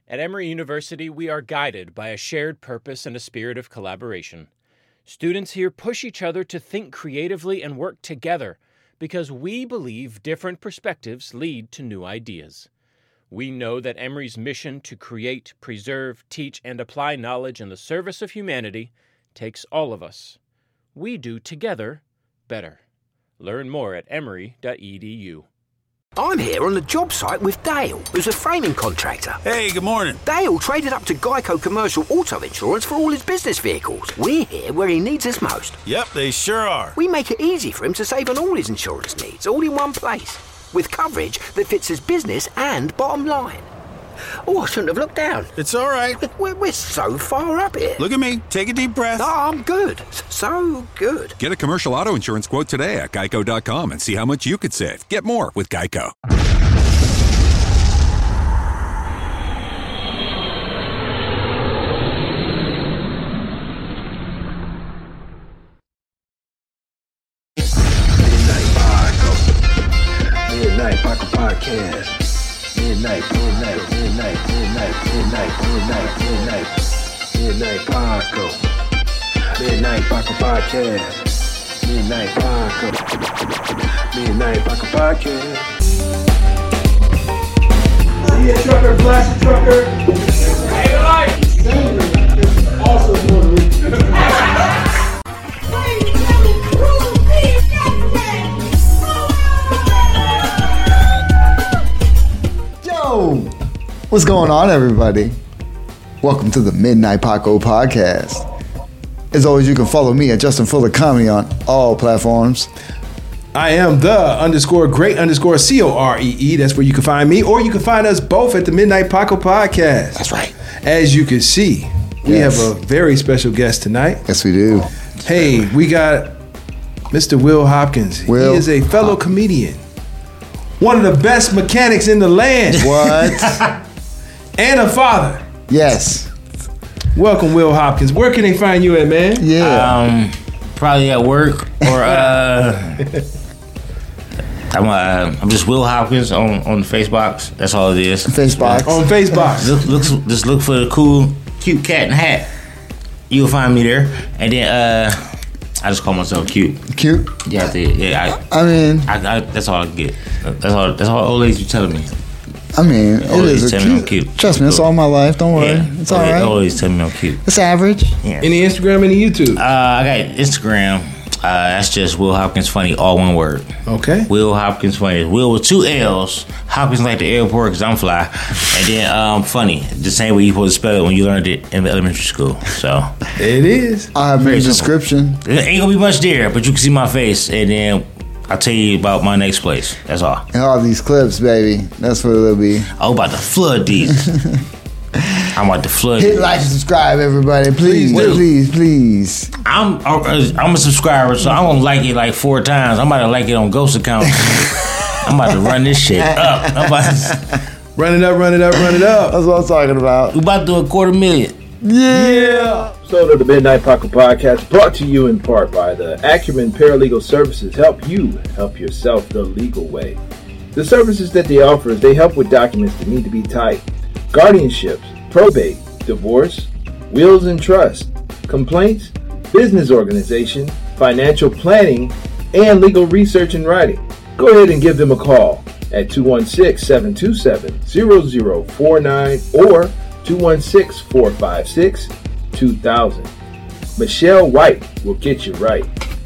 At Emory University, we are guided by a shared purpose and a spirit of collaboration. Students here push each other to think creatively and work together because we believe different perspectives lead to new ideas. We know that Emory's mission to create, preserve, teach, and apply knowledge in the service of humanity takes all of us. We do together better. Learn more at emory.edu. I'm here on the job site with Dale, who's a framing contractor. Hey, good morning. Dale traded up to Geico Commercial Auto Insurance for all his business vehicles. We're here where he needs us most. Yep, they sure are. We make it easy for him to save on all his insurance needs, all in one place, with coverage that fits his business and bottom line. Oh, I shouldn't have looked down. It's all right. We're so far up here. Look at me. Take a deep breath. Oh, I'm good. So good. Get a commercial auto insurance quote today at geico.com and see how much you could save. Get more with Geico. Midnight Paco Podcast. Midnight Paco. Midnight Paco Podcast. Midnight Paco Podcast. See a trucker, flash a trucker. Hey, light. Also Puerto Rican. Yo, what's going on, everybody? Welcome to the Midnight Paco Podcast. As always, you can follow me at Justin Fuller Comedy on all platforms. I am the _great_COREE. That's where you can find me, or you can find us both at the Midnight Paco Podcast. That's right. As you can see, we have a very special guest tonight. Yes, we do. Hey, we got Mr. Will Hopkins. He is a fellow comedian. One of the best mechanics in the land. What? And a father. Yes. Welcome, Will Hopkins. Where can they find you at, man? Yeah. Probably at work or I'm just Will Hopkins on the Facebox. That's all it is. Facebox. On Facebox. Just look for the cool, cute cat in the hat. You'll find me there. And then I just call myself cute. Cute? Yeah, I mean, that's all I get. That's all old ladies be telling me. I mean, it is a cute. cute. Trust me, it's all my life. Don't worry. It's all right. Always tell me I'm cute. It's average. Yeah. Any Instagram, any YouTube? I got Instagram. That's just Will Hopkins Funny, all one word. Okay. Will Hopkins Funny. Will with 2 L's. Hopkins like the airport because I'm fly. And then Funny, the same way you supposed to spell it when you learned it in elementary school. So it is. I have a description. There ain't gonna be much there, but you can see my face, and then I'll tell you about my next place. That's all. And all these clips, baby. That's what it'll be. I'm about to flood these. I'm about to flood. Hit like and subscribe, everybody. Please. I'm a subscriber, so I'm gonna like it like 4 times. I'm about to like it on Ghost account. I'm about to run this shit up. Run it up. That's what I'm talking about. We about to do 250,000. Yeah. So to the Midnight Paco Podcast, brought to you in part by the Acumen Paralegal Services. Help you help yourself the legal way. The services that they offer is they help with documents that need to be typed, guardianships, probate, divorce, wills and trust, complaints, business organization, financial planning, and legal research and writing. Go ahead and give them a call at 216-727-0049 or 216-456-2000. Michelle White will get you right.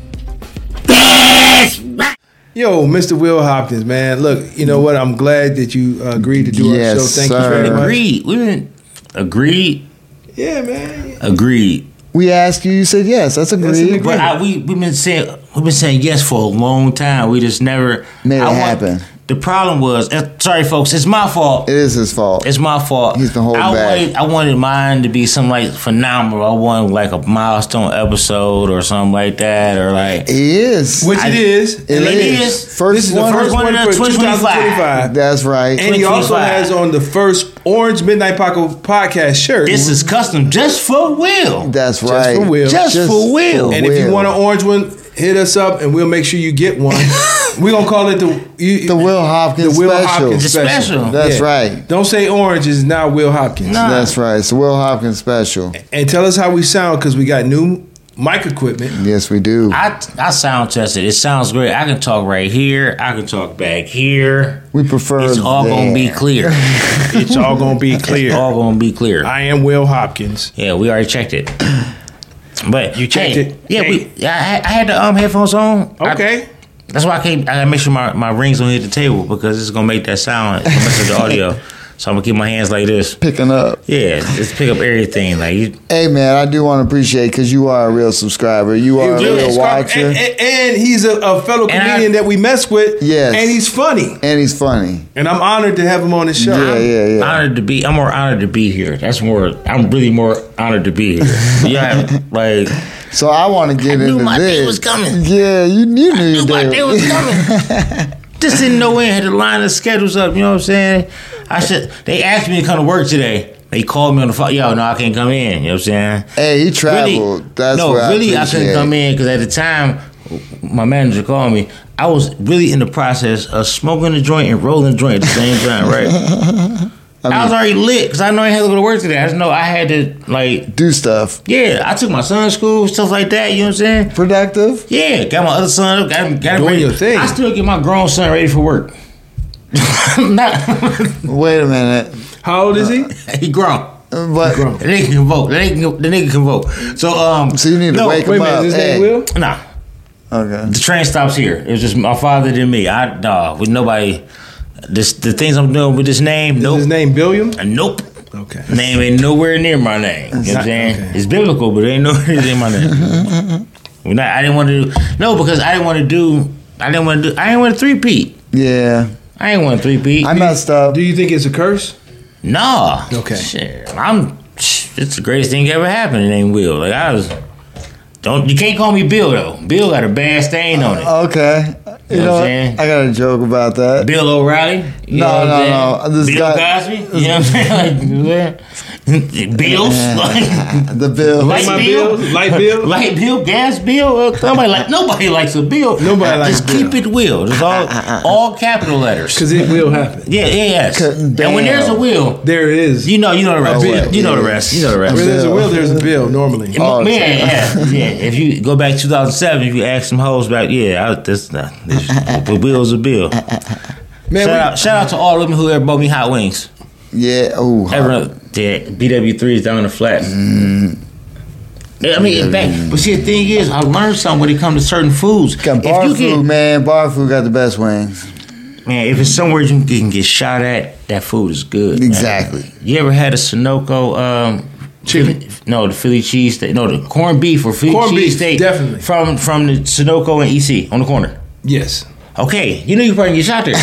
Yo, Mr. Will Hopkins, man. Look, you know what? I'm glad that you agreed to do our show. Thank you very much. Agreed. We didn't agreed. Yeah, man. Agreed. We asked you. You said yes. That's agreed. But we've been saying yes for a long time. We just never made it happen. The problem was, sorry folks, it's my fault. It is his fault. It's my fault. He's been holding back. I wanted mine to be something like phenomenal. I wanted like a milestone episode or something like that, or like it is. Which it is. It is. This is the first one for 2025. That's right. And he also has on the first Orange Midnight Paco Podcast shirt. This is custom just for Will. That's right. Just for Will. Just for Will. And if you want an orange one, hit us up and we'll make sure you get one. We're gonna call it the Will Hopkins the Will special. Hopkins special. That's right. Don't say orange is now Will Hopkins. Nah. That's right. It's the Will Hopkins special. And tell us how we sound because we got new mic equipment. Yes, we do. I sound tested. It sounds great. I can talk right here. I can talk back here. We prefer It's all gonna be there. clear. It's all gonna be clear. It's all gonna be clear. I am Will Hopkins. Yeah, we already checked it. But You checked hey, it? Yeah, Hey. I had the headphones on. Okay. That's why I gotta make sure my rings don't hit the table because it's gonna make that sound. It's gonna mess with the audio. So I'm gonna keep my hands like this. Picking up. Yeah, just pick up everything. Like you, Hey, man, I do want to appreciate because you are a real subscriber. You are a real watcher. And he's a fellow And comedian that we mess with. Yes. And he's funny. And he's funny. And I'm honored to have him on the show. Yeah. honored to be. I'm more honored to be here. I'm really more honored to be here. Yeah, like So I want to get knew into my this. day was coming. Yeah, you knew your my day day was coming. Just didn't know when. Had to line the schedules up. You know what I'm saying? They asked me to come to work today. They called me on the phone. Yo, no, I can't come in. You know what I'm saying? Hey, he traveled. Really, That's no, what really, I appreciate. couldn't come in because at the time, my manager called me. I was really in the process of smoking a joint and rolling a joint at the same time, right? I was already lit because I know I had to go to work today. I just know I had to, like, Do stuff. yeah, I took my son to school, stuff like that, you know what I'm saying? Productive. Yeah, got my other son up, got him Doing ready. your thing. I still get my grown son ready for work. Not, Wait a minute. How old is he? he grown. But The nigga can vote. The nigga can vote. So you need to wake Wait him a minute, up. is his Hey. name Will? Nah. Okay. The train stops here. It was just my father and me. With nobody. The things I'm doing with this name, Is nope. his name Billiam? Nope. Okay. Name ain't nowhere near my name. You know what I'm saying? Okay. It's biblical, but it ain't nowhere near my name. I didn't want to do because I didn't want to three-peat. Yeah. I ain't want to three-peat. I messed up. Do you think it's a curse? Nah. Okay. Shit. It's the greatest thing ever happened. It ain't Will. Like you can't call me Bill though. Bill got a bad stain on it. Okay. You know know what I'm what? saying? I got a joke about that. Bill O'Reilly? You know what I'm saying? This Bill guy- Cosby? You know what I'm saying? Like, Bills? Like, The bill. Light My bill? bill? Light bill? light bill? Gas bill? Nobody likes a bill. Nobody likes Just a bill. keep it Will. Just all capital letters. Because it will happen. Yeah, yes. Cutting And when there's a down. will, There it is. you know the rest. bill. You know the rest. You know the rest. Where there's a will, there's a bill, normally. Oh, Yeah. If you go back 2007, if you ask some hoes back, the bill's a bill. Man, Shout out to all of them who ever bought me hot wings. Yeah. Oh. BW3 down in the flat. I mean, in fact, but see, the thing is, I learned something when it comes to certain foods. Got bar food, man. Bar food got the best wings. Man, if it's somewhere you can get shot at, that food is good. man. Exactly. You ever had a Sunoco chicken? The Philly cheese steak. No, the corned beef or Philly Corned cheese beef, steak. definitely. From the Sunoco and EC on the corner. Yes. Okay, you know you probably get shot there.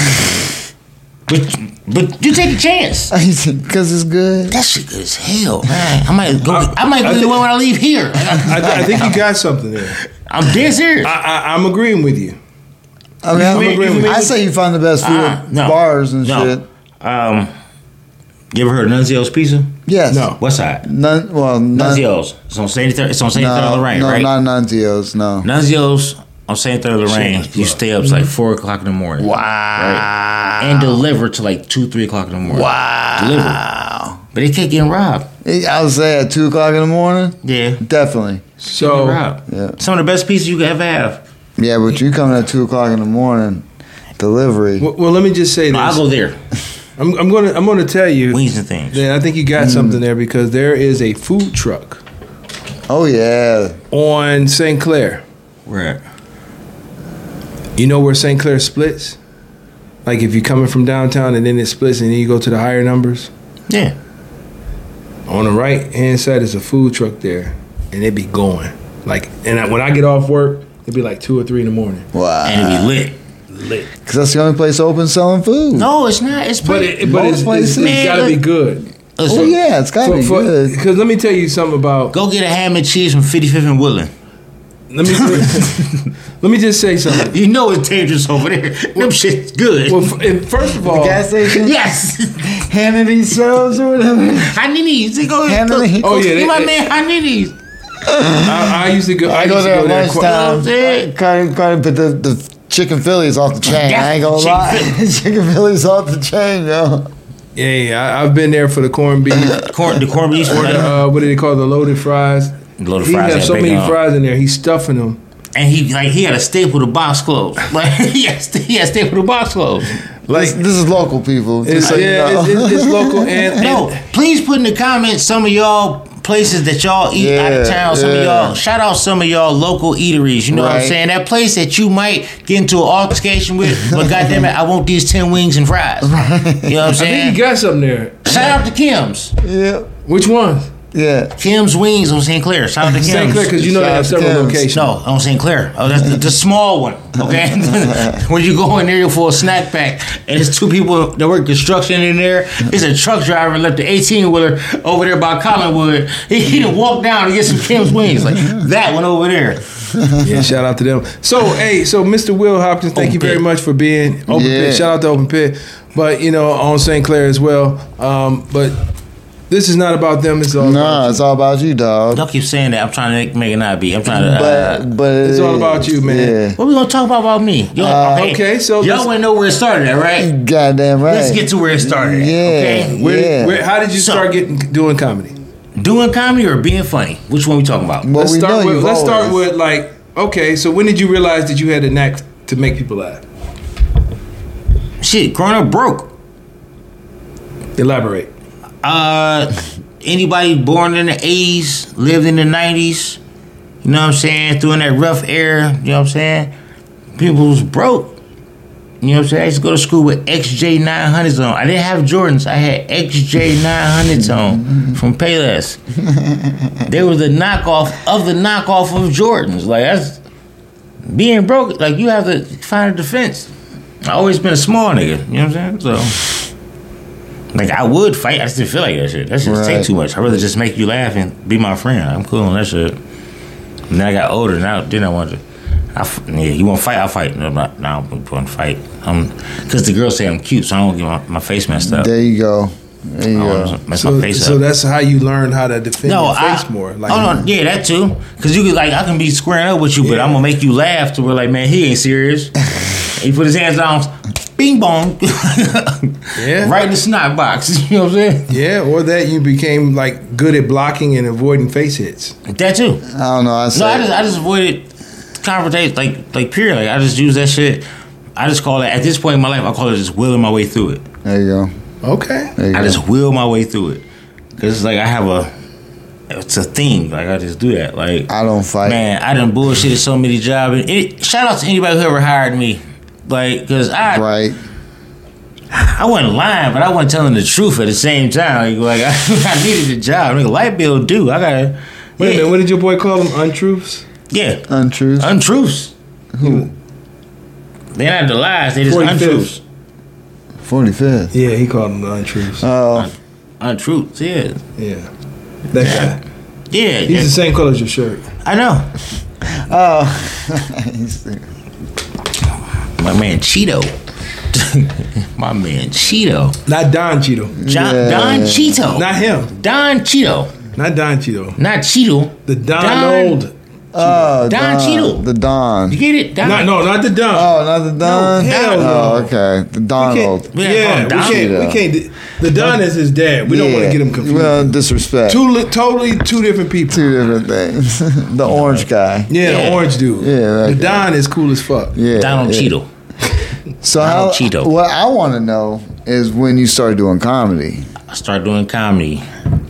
But you take a chance. Because it's good. That shit good as hell, man. I might go to the one when I leave here. I think you got something there. I'm dead serious. I'm agreeing with you. I mean, I say you find the best food at no. bars and shit. You ever heard of Nunzio's Pizza? Yes. No. West side. Nunzio's. It's on St. Lorraine, no, right? not Nunzio's, no. Nunzio's on St. Lorraine. You stay up to like 4 o'clock in the morning. Wow. Right? And deliver to like 2, 3 o'clock in the morning. Wow. Deliver. But they kept getting robbed. I would say at 2 o'clock in the morning? Yeah. Definitely. So, Yeah. Some of the best pizzas you could ever have. Yeah, but you coming at 2 o'clock in the morning, delivery. well, let me just say this. No, I'll go there. I'm gonna tell you. Wings and things. that I think you got something there because there is a food truck Oh, yeah. on St. Clair. Right. You know where St. Clair splits? Like if you're coming from downtown and then it splits and then you go to the higher numbers. Yeah. On the right hand side is a food truck there, and it be going when I get off work, it'd be like 2 or 3 in the morning. Wow. And it be lit. Because that's the only place open selling food. No, it's not. It's But pretty. it's got to be good. Oh, yeah, it's got to be good. Because let me tell you something about. Go get a ham and cheese from 55th and Woodland. Let me just say something. You know it's dangerous over there. Them shit's good. Well, first of all, Gas station? Yes. Hannity Subs or whatever. Haninis. Go Hannity? Oh, yeah, Give my man Haninis. I used to go. I go there at quite- lunchtime. You know what I'm saying? But the Chicken Philly's off the chain. I ain't gonna lie. Chicken Philly's off the chain, yo. Yeah, I've been there for the corned beef. The corned beef. What do they call the loaded fries? Loaded he fries. He has so many fries in there. He's stuffing them. And he had to staple the box closed. Like he had to staple the box closed. Like this is local, people. It's local. And please put in the comments some of y'all places that y'all eat out of town. Some of y'all, shout out some of y'all local eateries. You know what I'm saying? That place that you might get into an altercation with, but goddamn it, I want these 10 wings and fries. You know what I'm saying? I think you got something there. Shout out to Kim's. Yeah. Which ones? Yeah. Kim's Wings on St. Clair. Shout out to Kim's. St. Clair, because you know they have several locations. No, on St. Clair. Oh, that's the small one. Okay, when you go in there for a snack pack, and there's 2 people that work construction in there. It's a truck driver left the 18-wheeler over there by Collinwood. He done walked down to get some Kim's Wings, like that one over there. Yeah, shout out to them. So, so Mr. Will Hopkins, thank you very much for being Open Pit. Shout out to Open Pit, but on St. Clair as well. But this is not about them. It's all about you. It's all about you, dog. Y'all keep saying that. I'm trying to make it not be. I'm trying to. But it's all about you, man. Yeah. What we gonna talk about me? Okay, so y'all want to know where it started, at, right? Goddamn right. Let's get to where it started. Yeah. Okay. How did you start doing comedy? Doing comedy or being funny? Which one we talking about? Let's start with like. Okay, so when did you realize that you had a knack to make people laugh? Shit, growing up broke. Elaborate. Anybody born in the 80s, lived in the 90s, you know what I'm saying, through in that rough era, you know what I'm saying, people was broke. You know what I'm saying? I used to go to school with XJ900s on. I didn't have Jordans. I had XJ900s on from Payless. They were the knockoff of Jordans. Like, that's being broke. Like, you have to find a defense. I always been a small nigga. You know what I'm saying? So, like, I would fight. I just didn't feel like that shit. That shit take too much. I'd rather just make you laugh and be my friend. I'm cool on that shit. And then I got older. Then I wanted to. You want to fight? I'll fight. No, I'm not. No, I'm going to fight. Because the girls say I'm cute, so I don't get my face messed up. There you go. There you go. Mess my face so up. that's how you learn how to defend your face more. Like, yeah, that too. Because you could, like, I can be squaring up with you, but I'm going to make you laugh to where, like, man, he ain't serious. He put his hands down, bing bong. Right in the snot box. You know what I'm saying? Yeah, or that you became, like, good at blocking and avoiding face hits. That too. I don't know. I just avoided confrontation, like period. Like, I just use that shit. I just call it, at this point in my life, I call it just willing my way through it. There you go. Okay. I just will my way through it. Because it's like it's a thing. Like, I just do that. Like, I don't fight. Man, I done bullshitted so many jobs. Shout out to anybody who ever hired me. Like, because I wasn't lying, but I wasn't telling the truth at the same time. Like, I needed a job. Like, a light bill due. I got to. Wait a minute, what did your boy call them? Untruths? Yeah. Untruths? Who? They're not the lies, they just 45th. Untruths. 45th? Yeah, he called them the untruths. Oh. Untruths, yeah. Yeah. That guy. Yeah. He's the same color as your shirt. I know. Oh. My man Cheeto. My man Cheeto. Not Don Cheeto. Don Cheeto. Not him. Don Cheeto. Not Don Cheeto. Not Cheeto. The Donald. Oh, Don Cheeto. The Don. You get it? Don. Not the Don. Oh, not the Don? No, hell no. Oh, okay. The Donald. We can't. The Don is his dad. We don't want to get him confused. Well, disrespect. Totally two different people. Two different things. The orange guy. Yeah, the orange dude. Yeah. The Don is cool as fuck. Yeah. Donald Cheeto. So what I want to know is when you started doing comedy. I started doing comedy.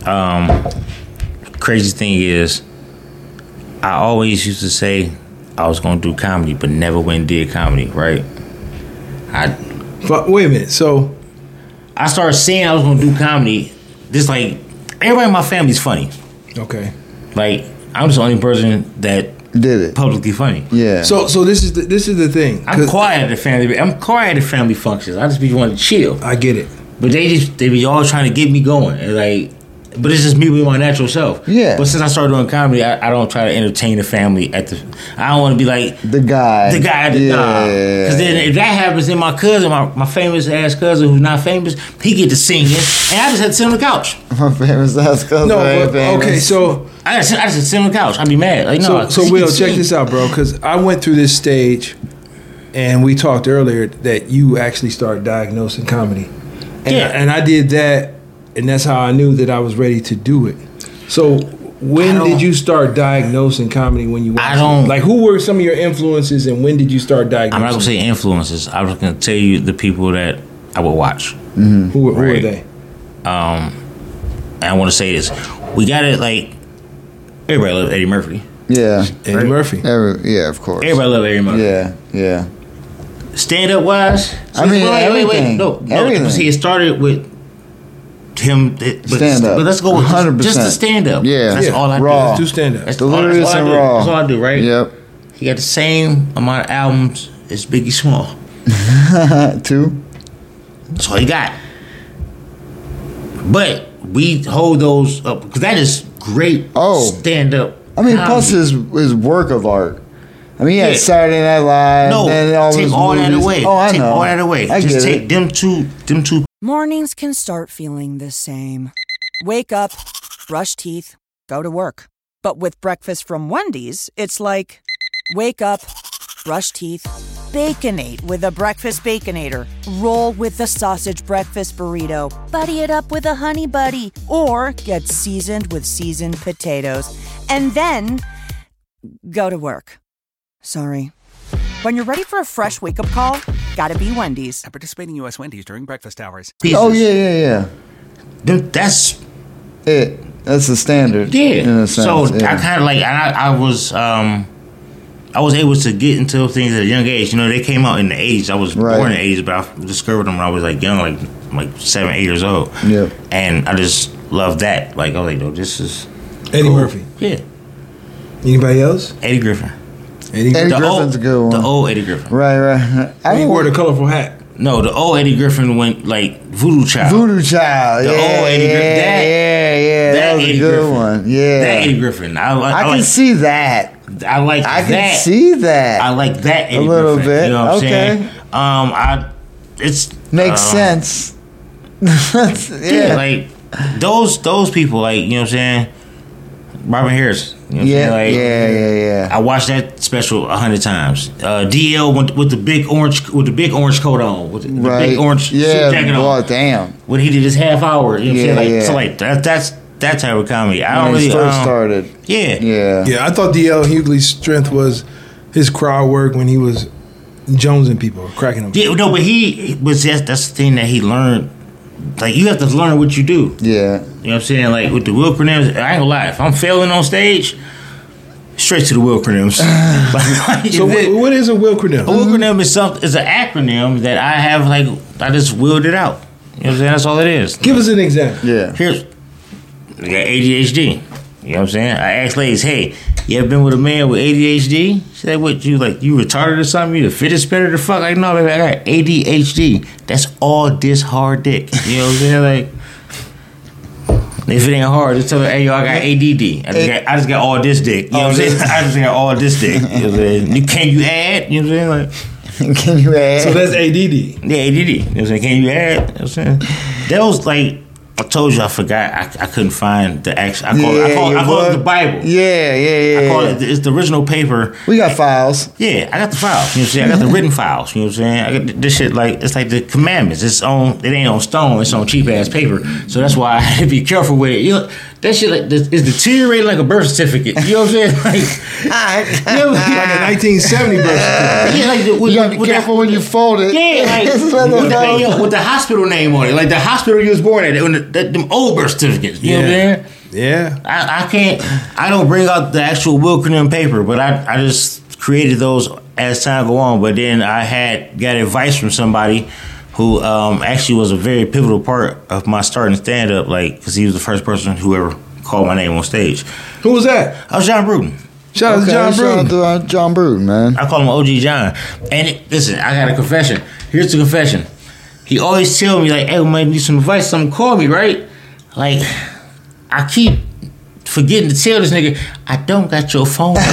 Crazy thing is, I always used to say I was going to do comedy, but never went and did comedy, right? Wait a minute. So I started saying I was going to do comedy. Just like, everybody in my family's funny. Okay. Like, I'm just the only person that did it publicly funny. Yeah. So this is the thing. I'm quiet at the family. I'm quiet at family functions. I just be wanting to chill. I get it. But they be all trying to get me going. And like, but it's just me with my natural self. Yeah. But since I started doing comedy, I don't try to entertain the family I don't want to be like the guy. Because then if that happens, then my cousin, my famous ass cousin who's not famous, he get to singing, and I just had to sit on the couch. My famous ass cousin. Okay, so I just sit on the couch. I'd be mad. Like, no. So Will, check this out, bro. Because I went through this stage and we talked earlier that you actually started diagnosing comedy. And I did that, and that's how I knew that I was ready to do it. So when did you start diagnosing comedy when you watched it? Like, who were some of your influences, and when did you start diagnosing? I'm not going to say influences. I was going to tell you the people that I would watch. Mm-hmm. Who are they? And I want to say this. We got it, like, everybody loves Eddie Murphy. Yeah. Eddie Murphy. Yeah, of course. Everybody loves Eddie Murphy. Yeah. Stand-up wise? I mean, everything. No. Everything. See, it started with him. Stand-up. But let's go with 100%. Just the stand-up. Yeah. That's all I do. Let's do stand-up. That's Delirious and Raw. That's all I do, right? Yep. He got the same amount of albums as Biggie Small. 2. That's all he got. But we hold those up because that is great stand-up. I mean, comedy. plus his work of art. I mean, he had Saturday Night Live. No, and all take all that away. Oh, I know. Take all that away. I Just get take it. them two. Mornings can start feeling the same. Wake up, brush teeth, go to work. But with breakfast from Wendy's, it's like, wake up, brush teeth, Baconate with a breakfast Baconator. Roll with the sausage breakfast burrito. Buddy it up with a honey buddy. Or get seasoned with seasoned potatoes. And then go to work. Sorry. When you're ready for a fresh wake-up call, gotta be Wendy's. At participating U.S. Wendy's during breakfast hours. Pieces. Oh, yeah. That's it. That's the standard. Yeah. In a sense. So I kind of like, I was able to get into things at a young age. You know, they came out in the 80s. I was born in the 80s, but I discovered them when I was like young, like 7, 8 years old. Yep. And I just love that. Like, I was like, no, this is Eddie cool. Murphy. Yeah. Anybody else? Eddie Griffin. Eddie Griffin's a good one. The old Eddie Griffin. Right. He wore the colorful hat. No, the old Eddie Griffin went like Voodoo Child. Voodoo Child. The old Eddie Griffin. That was a good one. Yeah. That Eddie Griffin. I can see that. I like that. I can see that. I like that Eddie a little Griffin. bit. You know what Okay. I'm saying? It's makes sense. Yeah, like those people, like, you know what I'm saying? Robin Harris. You know what I'm saying? Yeah. I watched that special 100 times. DL with the big orange coat on, with the big orange suit jacket on. Boy, damn. When he did his half hour, you know what I'm saying? Yeah. So like that's that type of comedy. I don't When he really first started. Yeah. I thought D.L. Hughley's strength was his crowd work when he was jonesing people, cracking them. Yeah, no, but he was that's the thing that he learned. Like, you have to learn what you do. Yeah. You know what I'm saying? Like, with the Wilcronims, I ain't gonna lie. If I'm failing on stage, straight to the Wilcronims. So what is a Wilcronym? A Wilcronym is an acronym that I have, like, I just willed it out. You know what I'm saying? That's all it is. Give us an example. Yeah. Here's, I got ADHD. You know what I'm saying? I asked ladies, hey, you ever been with a man with ADHD? She said, what, you retarded or something? You the fidget spinner the fuck? Like, no, baby, I got ADHD. That's all this hard dick. You know what I'm saying? Like, if it ain't hard, just tell her, hey, yo, I got ADD. I just got all this dick. You know what I'm saying? I just got all this dick. You know what I'm saying? Can you add? You know what I'm saying? Like, can you add? So that's ADD. Yeah, ADD. You know what I'm saying? Can you add? You know what I'm saying? That was like, I told you I forgot. I couldn't find the actual. I call it the Bible. Yeah. I call it. It's the original paper. We got files. Yeah, I got the files. You know what I'm saying? I got the written files. You know what I'm saying? I got this shit like it's like the commandments. It ain't on stone. It's on cheap ass paper. So that's why I had to be careful with it. You know, that shit like is deteriorating like a birth certificate. You know what I'm saying? Like, you know, like a 1970 birth certificate. Yeah, like you gotta be careful when you fold it. Yeah, like with the hospital name on it, like the hospital you was born at. Them old birth certificates. You know what I'm saying? Yeah. I can't. I don't bring out the actual Wilcronym paper, but I just created those as time go on. But then I got advice from somebody who actually was a very pivotal part of my starting stand up, like, because he was the first person who ever called my name on stage. Who was that? I was John Bruton. Shout out to John Bruton. Shout out to John Bruton, man. I call him OG John. And listen, I got a confession. Here's the confession. He always tell me, like, hey, we might need some advice. Something call me, right? Like, I keep forgetting to tell this nigga, I don't got your phone number.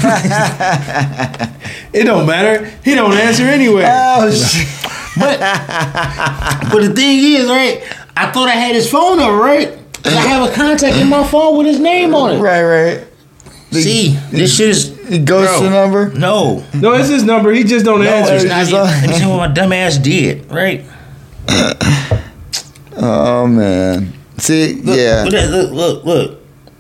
It don't matter. He don't answer anyway. Oh, shit. But the thing is, right, I thought I had his phone number, right? I have a contact in my phone with his name on it. Right. See, this shit is. He ghosts the number? No. No, it's his number. He just don't answer. It's not. Let me see what my dumb ass did, right? Oh, man. See, yeah. Look.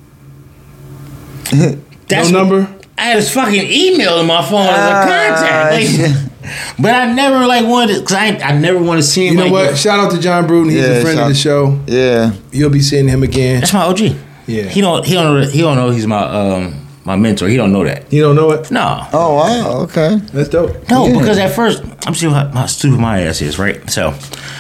That's no number? I had his fucking email in my phone as a contact. But I never wanted, because I never want to see him. You know what? Shout out to John Bruton. He's a friend of the show. Yeah. You'll be seeing him again. That's my OG. Yeah. He don't know he's my mentor. He don't know that. You don't know it? No. Oh, wow. Okay. That's dope. No, because at first, I'm seeing how stupid my ass is, right? So,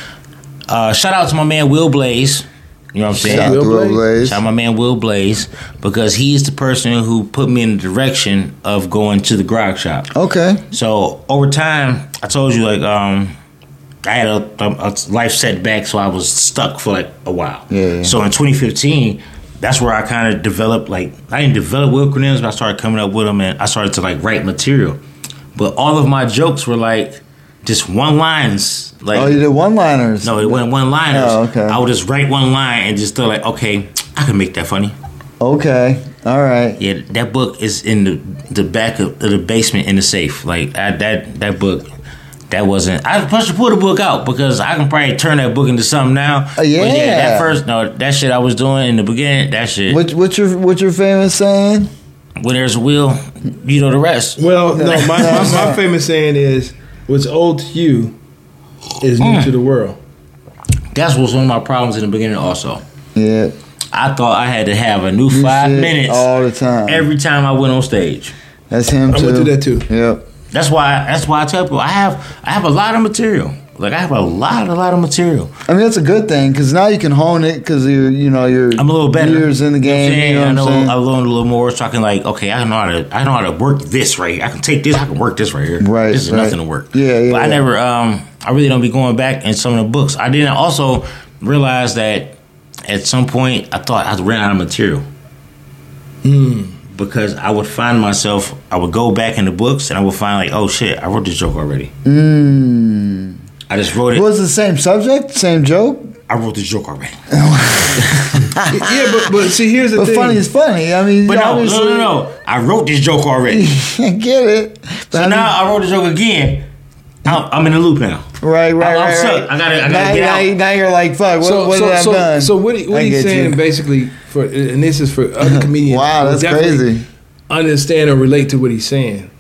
shout out to my man Will Blaze. You know what I'm saying? Shout out to Will Blaze. Shout out my man Will Blaze, because he's the person who put me in the direction of going to the grog shop. Okay. So over time, I told you I had a life setback, so I was stuck for a while. Yeah. So in 2015, that's where I kind of developed I didn't develop acronyms, but I started coming up with them, and I started to write material. But all of my jokes were just one-liners. Oh, you did one-liners? No, it wasn't one-liners. Oh, okay. I would just write one line and just thought okay, I can make that funny. Okay, all right. Yeah, that book is in the back of the basement in the safe. That book, that wasn't. I was supposed to pull the book out because I can probably turn that book into something now. Yeah. But that shit I was doing in the beginning, that shit. What's your famous saying? When there's a will, you know the rest. Well, no, my famous saying is, what's old to you is new to the world. That was one of my problems in the beginning also. Yeah. I thought I had to have a new 5 minutes all the time. Every time I went on stage. That's him too. I went through that too. Yep. That's why I tell people I have a lot of material. I have a lot of material. I mean, that's a good thing because now you can hone it because I'm a little better. Years in the game. I learned a little more. So I can okay, I know how to work this right here. I can take this. I can work this right here. Right. This is nothing to work. Yeah. But I never. I really don't be going back in some of the books. I didn't also realize that at some point I thought I ran out of material. Because I would find myself, I would go back in the books and I would find oh shit, I wrote this joke already. I just wrote it. Was it the same subject, same joke? I wrote this joke already. Yeah, but see, here's the thing. But funny is funny. I mean, but no. I wrote this joke already. I get it. So now I wrote the joke again. I'm in the loop now. Right. I'm stuck. I gotta get out. Now you're fuck. What have I done? So what he's saying basically, and this is for other comedians. Wow, that's crazy. Understand or relate to what he's saying.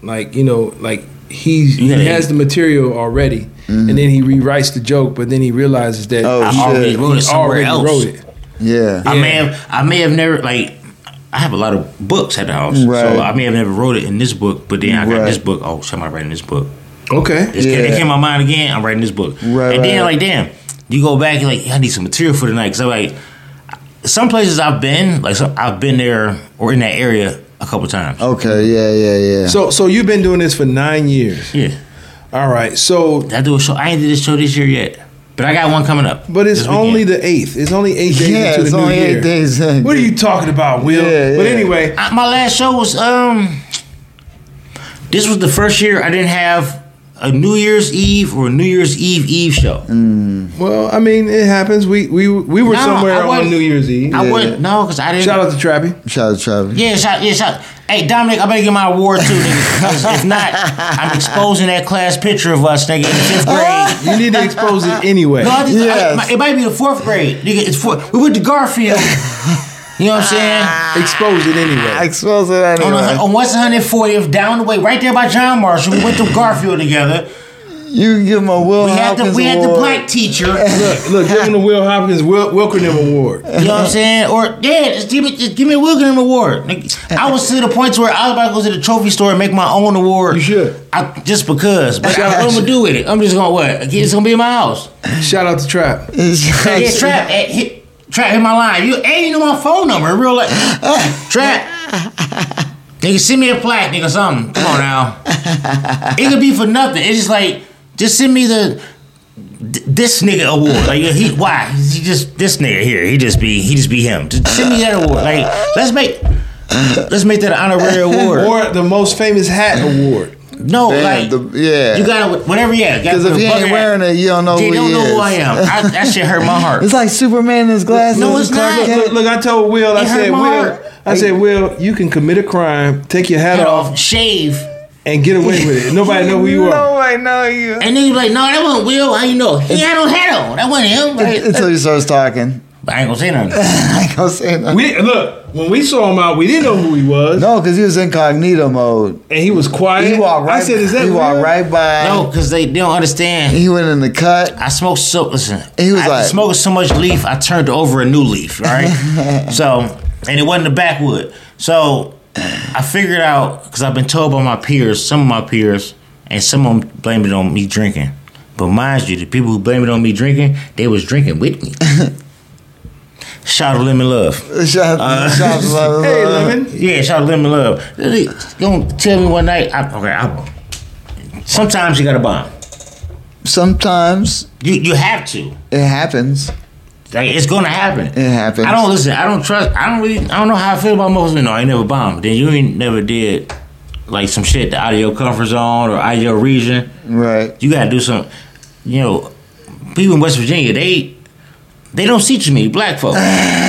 He has the material already, and then he rewrites the joke, but then he realizes that I already wrote it somewhere else. Wrote it. Yeah. I may have never I have a lot of books at the house, right. So I may have never wrote it in this book, but then I got this book. Oh, somebody writing this book. Okay. It came in my mind again. I'm writing this book, right, and then damn, you go back and I need some material for tonight because some places I've been I've been there or in that area a couple times. Okay, yeah. So you've been doing this for 9 years. Yeah. All right. So I do a show. I ain't did this show this year yet, but I got one coming up. But it's only the 8th. It's only 8 days into the new year. 8 days. What are you talking about, Will? Yeah. But anyway, my last show was this was the first year I didn't have a New Year's Eve or a New Year's Eve show. Well, I mean, it happens. We were somewhere on New Year's Eve. I wouldn't because I didn't. Shout out to Trappy. Shout out to Trappy. Yeah, shout. Hey, Dominic, I better get my award too, nigga. 'Cause if not, I'm exposing that class picture of us, nigga, in the 5th grade. You need to expose it anyway. No, it might be the 4th grade, nigga. We went to Garfield. You know what I'm saying? Expose it anyway. Expose it anyway. On West 140th, down the way, right there by John Marshall. We went to Garfield together. You can give him a Will Hopkins We had the award. black teacher. Look, give him the Will Hopkins Wilkerson Award. You know what I'm saying? Or just give me a Wilkerson Award. I was to the point where I was about to go to the trophy store and make my own award. You should. Just because. But what I'm gonna do with it? I'm just gonna It's gonna be in my house. Shout out to Trap. Yeah, Trap. Trap hit my line. You know my phone number in real life. Trap. Nigga, send me a plaque, nigga, something. Come on now. It could be for nothing. It's just just send me this nigga award. Why? He just this nigga here. He just be him. Just send me that award. Let's make that an honorary award. Or the most famous hat award. No, band, like yeah. you gotta whatever. Yeah, Because if he ain't wearing it, you don't know who he is. They don't know who I am. That shit hurt my heart. It's like Superman in his glasses. No, it's not. Look, I told Will. I said, Will, you can commit a crime, take your hat off, shave, and get away with it. Nobody know who you are. Nobody know you. And then you like, no, that wasn't Will. How you know? He had no hat on. That wasn't him. Like, until he starts talking. But I ain't gonna say nothing. I ain't gonna say nothing. Look, when we saw him out, we didn't know who he was. No, because he was incognito mode. And he was quiet. He walked right, I said, is that he walked right by. No, because they don't understand. He went in the cut. I smoked listen. He was like smoking so much leaf, I turned over a new leaf, right? So, and it wasn't the backwood. So, I figured out, because I've been told by my peers, some of my peers, and some of them blame it on me drinking. But mind you, the people who blame it on me drinking, they was drinking with me. Shout out to Lemon Love. Shout out to Lemon Love. Hey, Lemon. Yeah, shout out to Lemon Love. You gonna tell me one night, sometimes you gotta bomb. Sometimes. You have to. It happens. Like, it's gonna happen. It happens. I don't know how I feel about most of it. No, I ain't never bombed. Then you ain't never did like some shit out of your comfort zone or out of your region. Right. You gotta do some, people in West Virginia, they don't see too many black folks.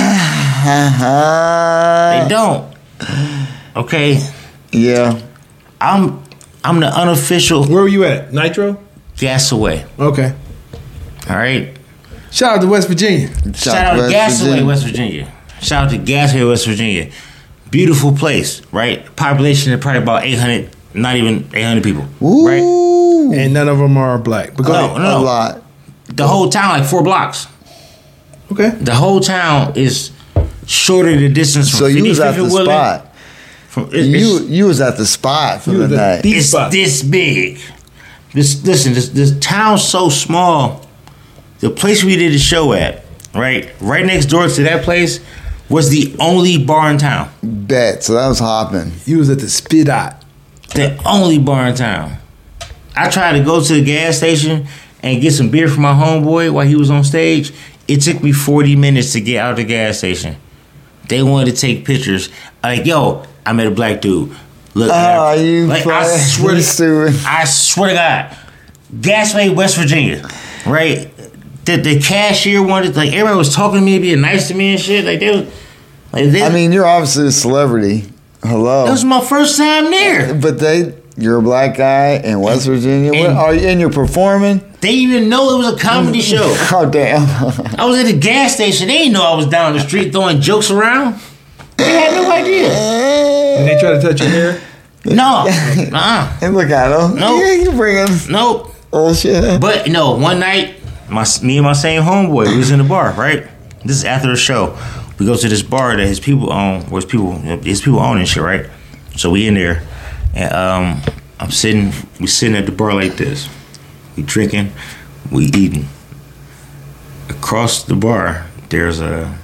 They don't. Okay. Yeah. I'm the unofficial. Where were you at? Nitro? Gasaway. Okay. All right. Shout out to West Virginia. Shout out to Gasaway, West Virginia. Shout out to Gasaway, West Virginia. Beautiful place, right? Population of probably about 800, not even 800 people. Ooh. Right? And none of them are black. But go ahead. No. A lot. The whole town, like 4 blocks. Okay. The whole town is shorter the distance from So you was at the spot. You was at the spot for the night. It's this big. This town's so small. The place we did the show at, right next door to that place, was the only bar in town. Bet. So that was hopping. You was at the Spidot. The only bar in town. I tried to go to the gas station and get some beer for my homeboy while he was on stage. It took me 40 minutes to get out of the gas station. They wanted to take pictures. Like, yo, I met a black dude. Look, I swear to God, Gasaway, West Virginia, right? The cashier wanted, like, everybody was talking to me, being nice to me and shit. Like, I mean, you're obviously a celebrity. Hello. That was my first time there. But you're a black guy in West Virginia. And you're performing? They didn't even know it was a comedy show. Oh, damn. I was at the gas station. They didn't know I was down the street throwing jokes around. They had no idea. Did they try to touch your hair? No. And look at him. Nope. Yeah, you bringing. Nope. Oh, shit. But, one night, me and my same homeboy, we was in the bar, right? This is after the show. We go to this bar that his people own, his people own and shit, right? So we in there, and we sitting at the bar like this. We drinking, we eating. Across the bar, there's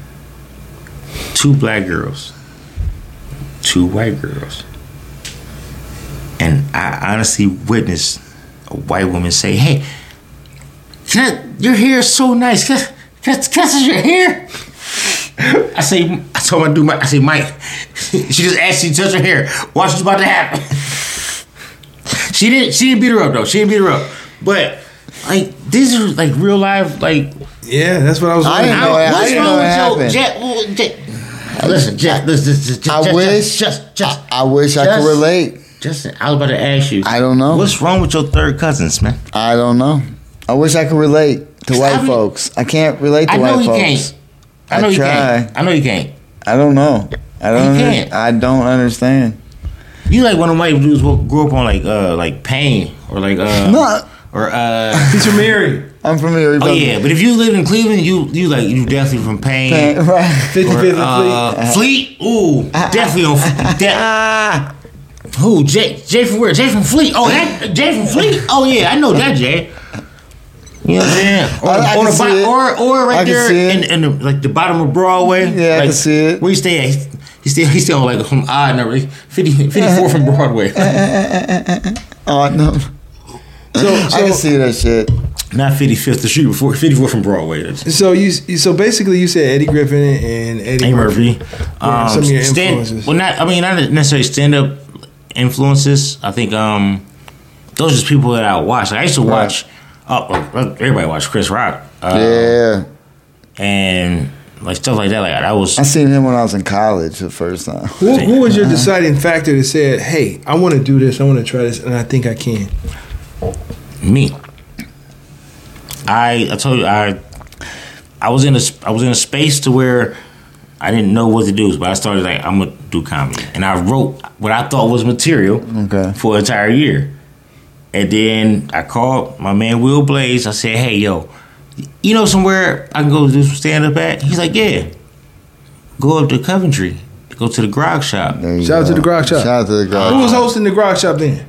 2 black girls, 2 white girls. And I honestly witnessed a white woman say, "Hey, your hair is so nice. Can I touch your hair?" I told my dude, I say, "Mike," she just asked you to touch her hair. Watch what's about to happen. She didn't beat her up though. She didn't beat her up. But like these are like real life, like yeah, that's what I was. I didn't know it happened. Listen, I wish I could relate. Justin, I was about to ask you. I don't know. What's wrong with your third cousins, man? I don't know. I wish I could relate to white folks. I can't relate to white folks. I know you can't. I know you can't. I don't know. I don't understand. You like one of my dudes who grew up on like Payne or like He's from Erie. I'm from Erie. Oh yeah, but if you live in Cleveland, you definitely from Payne. Right. 55th and Fleet. Ooh, definitely on who? Jay from where? Jay from Fleet. Oh, Jay from Fleet. Oh yeah, I know that Jay. You know what I'm saying? Or right there in the, like the bottom of Broadway. Yeah, like, I can see it. Where you stay at? He stay on like some odd number, 54 from Broadway. Oh no. So I can see that shit. Not 55th the street, 54 from Broadway. So basically you said Eddie Griffin and Eddie Murphy. Some of your influences. Not necessarily stand up influences. I think those are just people that I watch. Like, I used to watch. Everybody watched Chris Rock. And like stuff like that. Like that was. I seen him when I was in college the first time. Who was your deciding factor that said, "Hey, I want to do this. I want to try this, and I think I can"? Me. I told you I was in a space to where I didn't know what to do, but I started like, I'm gonna do comedy, and I wrote what I thought was material for an entire year. And then I called my man Will Blaze. I said, "Hey, yo, you know somewhere I can go do some stand up at?" He's like, "Yeah, go up to Coventry, go to the Grog Shop." Shout out to the Grog Shop. Shout out to the Grog Shop. Who was hosting the Grog Shop then?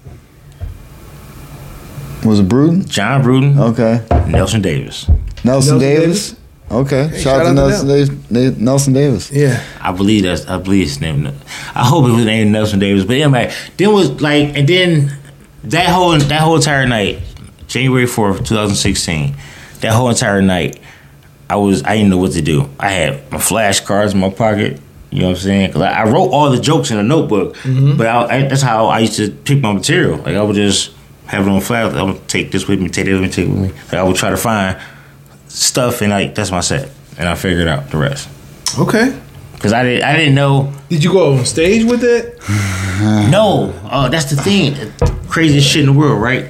Was it Bruden? John Bruden. Okay. Nelson Davis. Nelson Davis? Okay. Hey, shout out to Nelson Davis. Yeah. I believe his name. I hope it was named Nelson Davis. But anyway, then was like, and then that whole entire night, January 4th, 2016, that whole entire night, I didn't know what to do. I had my flashcards in my pocket. You know what I'm saying? 'Cause I wrote all the jokes in a notebook, but that's how I used to pick my material. Like I would just have it on flash. I would take this with me, take that with me, take it with me. Like I would try to find stuff, and like that's my set, and I figured out the rest. Okay. Because I didn't know. Did you go on stage with it? No. That's the thing. Craziest shit in the world, right?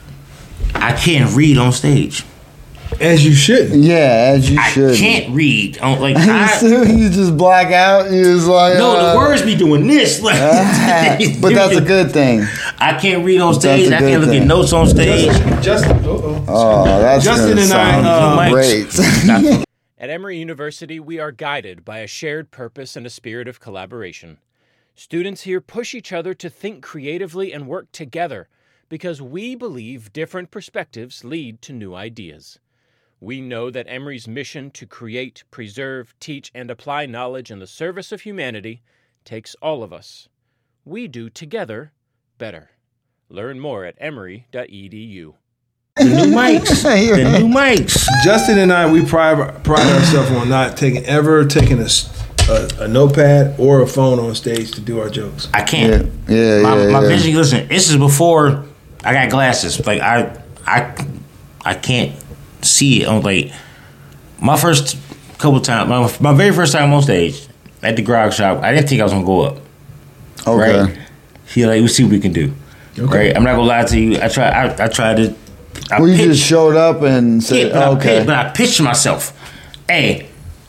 I can't read on stage. As you should. Yeah, as you should. I can't read. You just black out. You just like the words be doing this. Like, but that's a good thing. I can't read on stage. I can't look at notes on stage. Justin and I great. At Emory University, we are guided by a shared purpose and a spirit of collaboration. Students here push each other to think creatively and work together because we believe different perspectives lead to new ideas. We know that Emory's mission to create, preserve, teach, and apply knowledge in the service of humanity takes all of us. We do together better. Learn more at emory.edu. The new mics. Justin and I, we pride ourselves on not taking a notepad or a phone on stage to do our jokes. I can't. My vision. Listen, this is before I got glasses. Like I can't see it. I'm like my first couple times. My very first time on stage at the Grog Shop. I didn't think I was gonna go up. Okay. Right? He like, we'll see what we can do. Okay. Right? I'm not gonna lie to you. I tried to. You just showed up and said, but I pitched myself. Hey,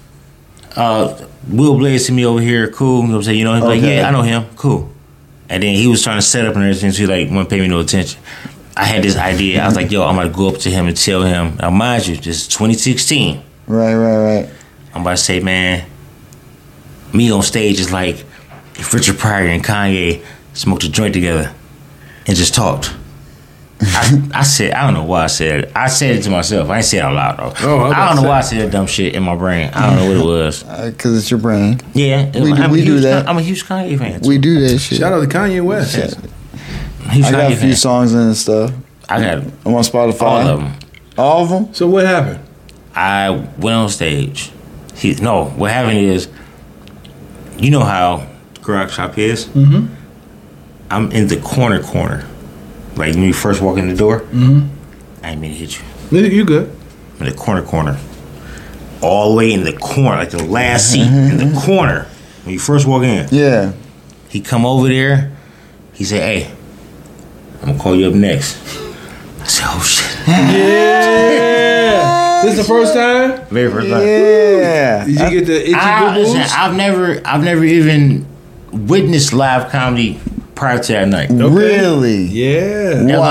Will Blaze to me over here, cool. You know what I'm saying? You know, he's like, yeah, I know him, cool. And then he was trying to set up and everything, so he like wouldn't pay me no attention. I had this idea. I was like, yo, I'm gonna go up to him and tell him. Now, mind you, this is 2016. Right. I'm about to say, man, me on stage is like if Richard Pryor and Kanye smoked a joint together and just talked. I said, I don't know why I said it. I said it to myself. I ain't say it out loud, though. I don't know why I said that dumb shit in my brain. I don't know what it was. Because it's your brain. Yeah. We do that. I'm a huge Kanye fan, too. We do that shit. Shout out to Kanye West. I got a few songs in and stuff. I got I'm on Spotify. all of them. All of them? So what happened? I went on stage. What happened is, you know how the Grog Shop is? Mm-hmm. I'm in the corner. Like when you first walk in the door, I ain't mean to hit you. You good. In the corner. All the way in the corner, like the last seat in the corner. When you first walk in. Yeah. He come over there. He said, hey, I'm going to call you up next. I said, oh, shit. Yeah. This is the first time? Very first time. Yeah. Did you get the itchy boo-boos? I've never even witnessed live comedy prior to that night. Okay. Really? Yeah. Wow.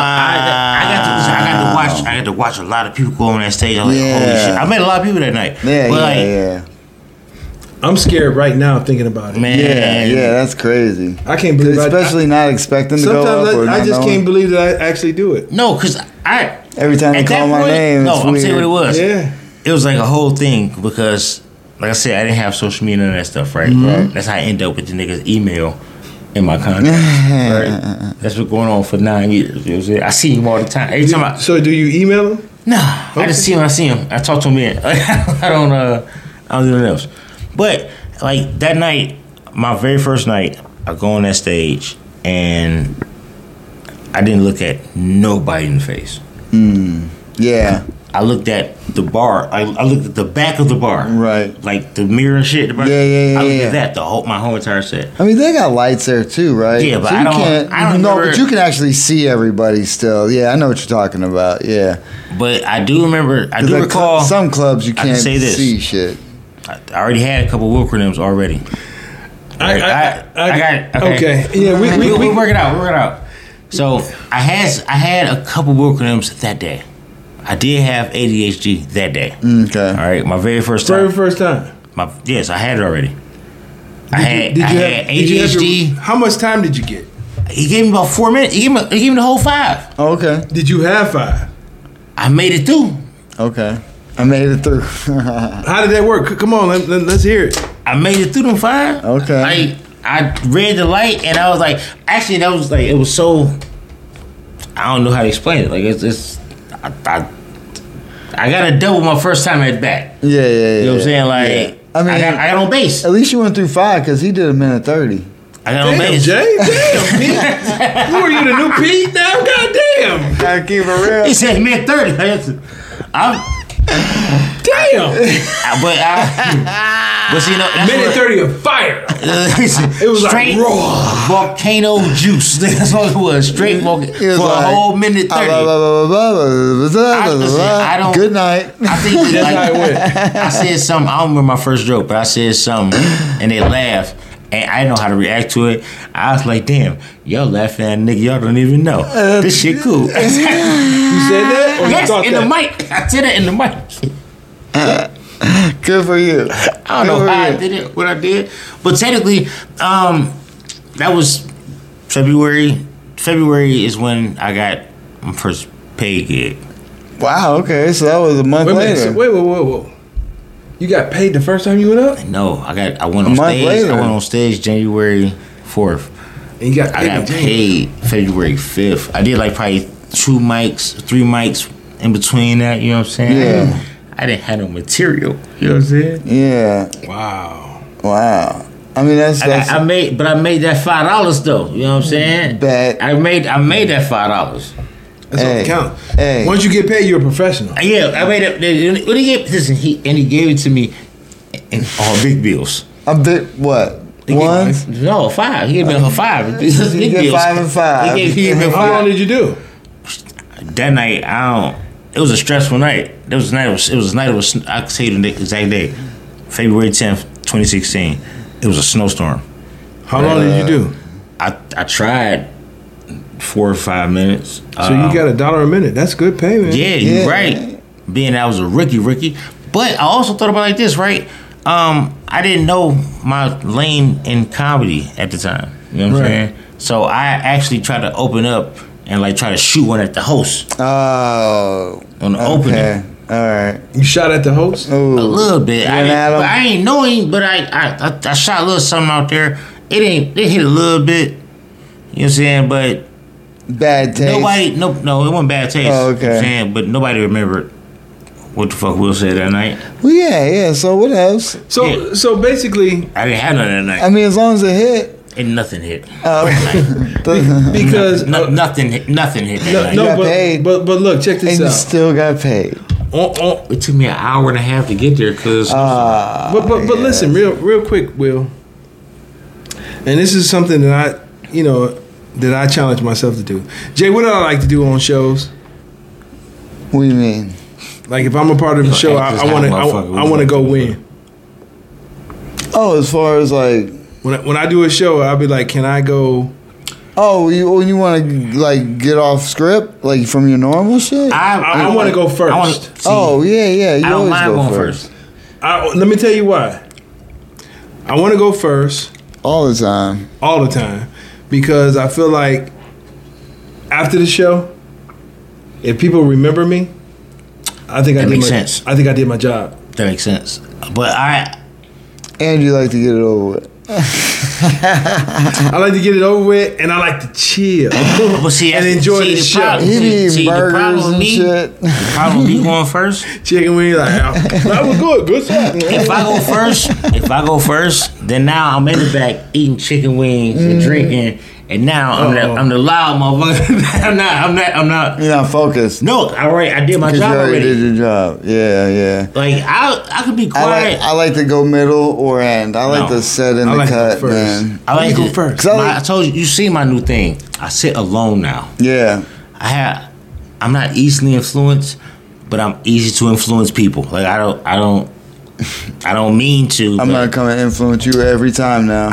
I got to watch a lot of people go on that stage. I was like, holy shit. I met a lot of people that night. Yeah. I'm scared right now thinking about it. Man. Yeah, that's crazy. I can't believe especially not expecting to go up. Sometimes I just can't believe that I actually do it. No, because every time they call my name, no, I'm saying what it was. Yeah. It was like a whole thing because, like I said, I didn't have social media and that stuff, right? Mm-hmm. That's how I end up with the nigga's email in my contact. Right? That's what's going on for 9 years. You know what I'm saying? I see him all the time. So do you email him? Nah, okay. I just see him. I see him. I talk to him in. I don't do nothing else. But like that night, my very first night, I go on that stage and I didn't look at nobody in the face. Yeah. I looked at the bar. I looked at the back of the bar. Right. Like the mirror and shit. Yeah. I looked at that my whole entire set. I mean, they got lights there too, right? Yeah, but so I don't No, remember. but you can actually see everybody still. Yeah, I know what you're talking about. Yeah. But I do remember. I do recall some clubs you can't see shit. I already had a couple Wilcronims already. I got okay. Yeah, we'll work it out. We'll work it out. So I had a couple Wilcronims that day. I did have ADHD that day. Okay. All right, my very first time. Yes, I had it already. I had ADHD. How much time did you get? He gave me about 4 minutes. He gave me the whole 5. Oh, okay. Did you have 5? I made it through. Okay. I made it through. How did that work? Come on, let's hear it. I made it through them 5. Okay. I read the light and I was like, actually, that was like, it was so. I don't know how to explain it. Like it's. I got a double my first time at bat. Yeah. You know what I'm saying? Like, I mean, I got on base. At least you went through 5 because he did a minute 30. I got on base. Jay, damn, Pete. Who are you, the new Pete now? Goddamn. Gotta keep it real. He said minute 30. Damn. But see, you know, minute 30 of fire. It was straight like raw volcano juice. That's all it was. Straight volcano for like, a whole minute 30. I don't. Good night. I think that's how it went. I said something. I don't remember my first joke, but I said something, and they laughed. And I didn't know how to react to it. I was like, damn, y'all laughing at a nigga y'all don't even know. This shit cool. You said that? Or yes, you thought in that? the mic. I said it in the mic. Good for you. I don't know how I did it, what I did. But technically, that was February. February is when I got my first paid gig. Wow, okay. So that was a month later. Wait. You got paid the first time you went up? No, I went on stage. Later. I went on stage January 4th. And you got I got paid February 5th. I did like probably 3 mics in between that, you know what I'm saying? Yeah. I didn't have no material. You know what I'm saying? Yeah. Wow. I mean that's I made that $5 though. You know what I'm saying? Bet. I made that $5. That's what counts. Once you get paid, you're a professional. Yeah, I made it. When he gave he gave it to me in all big bills. A bit what? Ones? No, 5. He gave me a 5. Big bills. 5 and 5. He gave me 5. How long did you do? That night, it was a stressful night. It was a night of I can tell you the exact day. February 10th, 2016. It was a snowstorm. How long did you do? I tried 4 or 5 minutes. So you got $1 a minute. That's good pay, man. Yeah, you're right. Being I was a rookie. But I also thought about it like this, right? I didn't know my lane in comedy at the time. You know what I'm saying? So I actually tried to open up and like try to shoot one at the host. Oh. On the opening. All right. You shot at the host? Ooh. A little bit. I ain't know him, but I shot a little something out there. It hit a little bit. You know what I'm saying? But bad taste. No, it wasn't bad taste. Oh, okay. You know what I'm saying? But nobody remembered what the fuck Will said that night. Well, yeah. So what else? So basically, I didn't have none that night. I mean, as long as it hit. And nothing hit. Because nothing hit that night. But look, check this out. And you still got paid. It took me an hour and a half to get there because. But listen, real quick, Will. And this is something that I challenge myself to do. Jay, what do I like to do on shows? What do you mean? Like if I'm a part of the show, I want to go win. Oh, as far as like when I do a show, I'll be like, can I go? Oh, you want to like get off script like from your normal shit? I want to go first. Yeah. You I don't always mind go going first. Let me tell you why. I want to go first. All the time. Because I feel like after the show, if people remember me, I think I did my job. That makes sense. But and you like to get it over with. I like to get it over with, and I like to chill and enjoy the show. He be eating burgers and shit. The problem with me going first, chicken wing, that was good stuff. If I go first, then now I'm in the back eating chicken wings and drinking, and now I'm the loud motherfucker. I'm not. You're not focused. No, I did my job already. You did your job. Yeah. Like I could be quiet. I like to go middle or end. I like to set in the cut, man. I like to go first. I told you see my new thing. I sit alone now. Yeah. I'm not easily influenced, but I'm easy to influence people. Like I don't mean to. I'm gonna come and influence you every time now.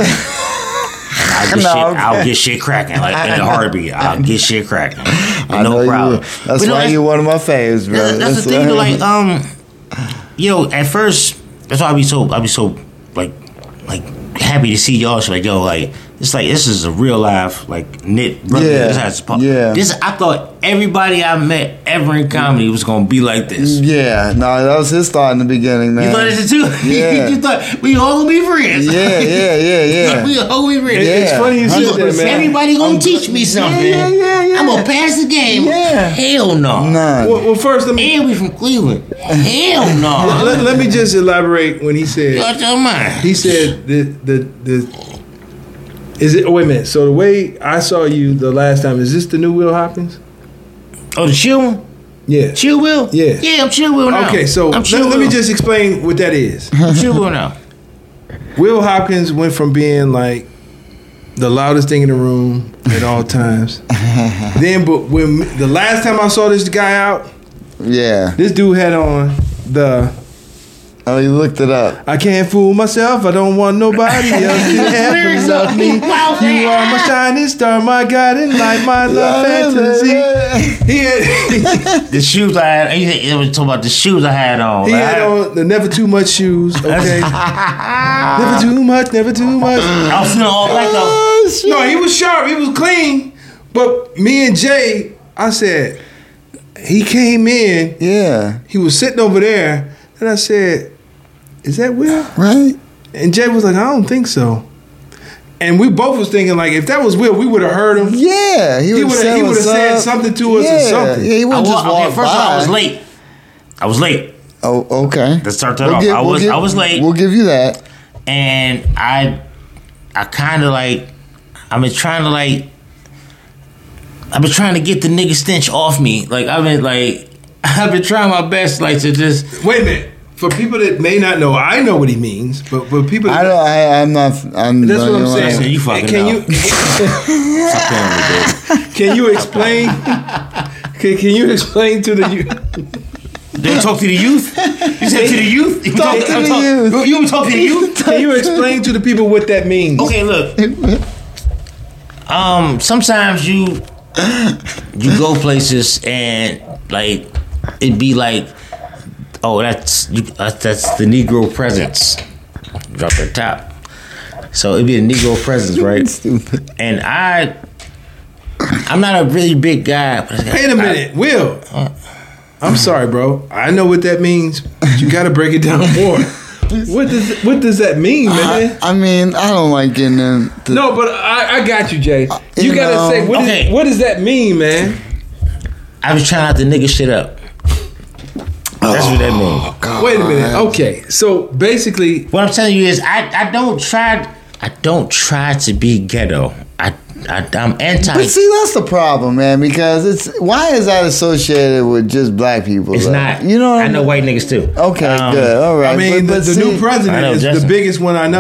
I'll get shit cracking like in a heartbeat. I'll get shit cracking. No problem. That's why you're one of my faves, bro. That's the thing. Like at first, that's why I be so like happy to see y'all. So like it's like this is a real life like knit brother. This I thought everybody I met ever in comedy was gonna be like this. Yeah, no, that was his thought in the beginning, man. You thought it too? Yeah. You thought we all gonna be friends? Yeah. We all gonna be friends. It's funny you said that, man. Everybody gonna teach me something. Yeah. I'm gonna pass the game. Yeah. Hell no. None. Well, first let me. And we from Cleveland. Hell no. Let me just elaborate when he said. What's your mind? He said the. Is it? Wait a minute. So the way I saw you the last time, is this the new Will Hopkins? Oh, the chill one? Yeah. Chill Will? Yeah. Yeah, I'm Chill Will now. Okay, so let me just explain what that is. I'm Chill Will now. Will Hopkins went from being like the loudest thing in the room at all times. But when the last time I saw this guy out, this dude had on the. Oh, you looked it up. I can't fool myself. I don't want nobody else to ever love me. You are my shining star, my guiding light, my love fantasy. The shoes I had. He was talking about the shoes I had on. He had on the never too much shoes. Okay. Never too much. I was feeling all black though. No, he was sharp. He was clean. But me and Jay, I said, he came in. Yeah. He was sitting over there, and I said, is that Will? Right. And Jay was like, I don't think so. And we both was thinking, like, if that was Will, we would have heard him. Yeah. He would have said something to us or something. Yeah, he would just walk first of all, I was late. Oh, okay. Let's start that off. I was late. We'll give you that. And I kind of like, I've been trying to get the nigga stench off me. Like, I've been trying my best, like, to just. Wait a minute. For people that may not know, I know what he means, but for people that I'm not. That's what I'm saying. You fucking Can you explain? Can you explain to the youth? They talk to the youth? You said to the youth? You talk to the youth. You talk to the youth? Can you explain to the people what that means? Okay, look. Sometimes you go places and like it'd be like, oh, that's the Negro presence. Drop the top. So it'd be a Negro presence, right? Stupid. And I'm not a really big guy. Wait a minute, Will. I'm sorry, bro. I know what that means, but you got to break it down more. What does that mean, man? I mean, I don't like getting into... No, but I got you, Jay. You got to say, what does that mean, man? I was trying not to nigga shit up. That's what that means. God. Wait a minute. Okay, so basically... What I'm telling you is I don't try to be ghetto. I'm anti. But see, that's the problem, man. Because why is that associated with just black people? It's not. You know, I know white niggas too. Okay, good. All right. I mean, but the new president is the biggest one I know.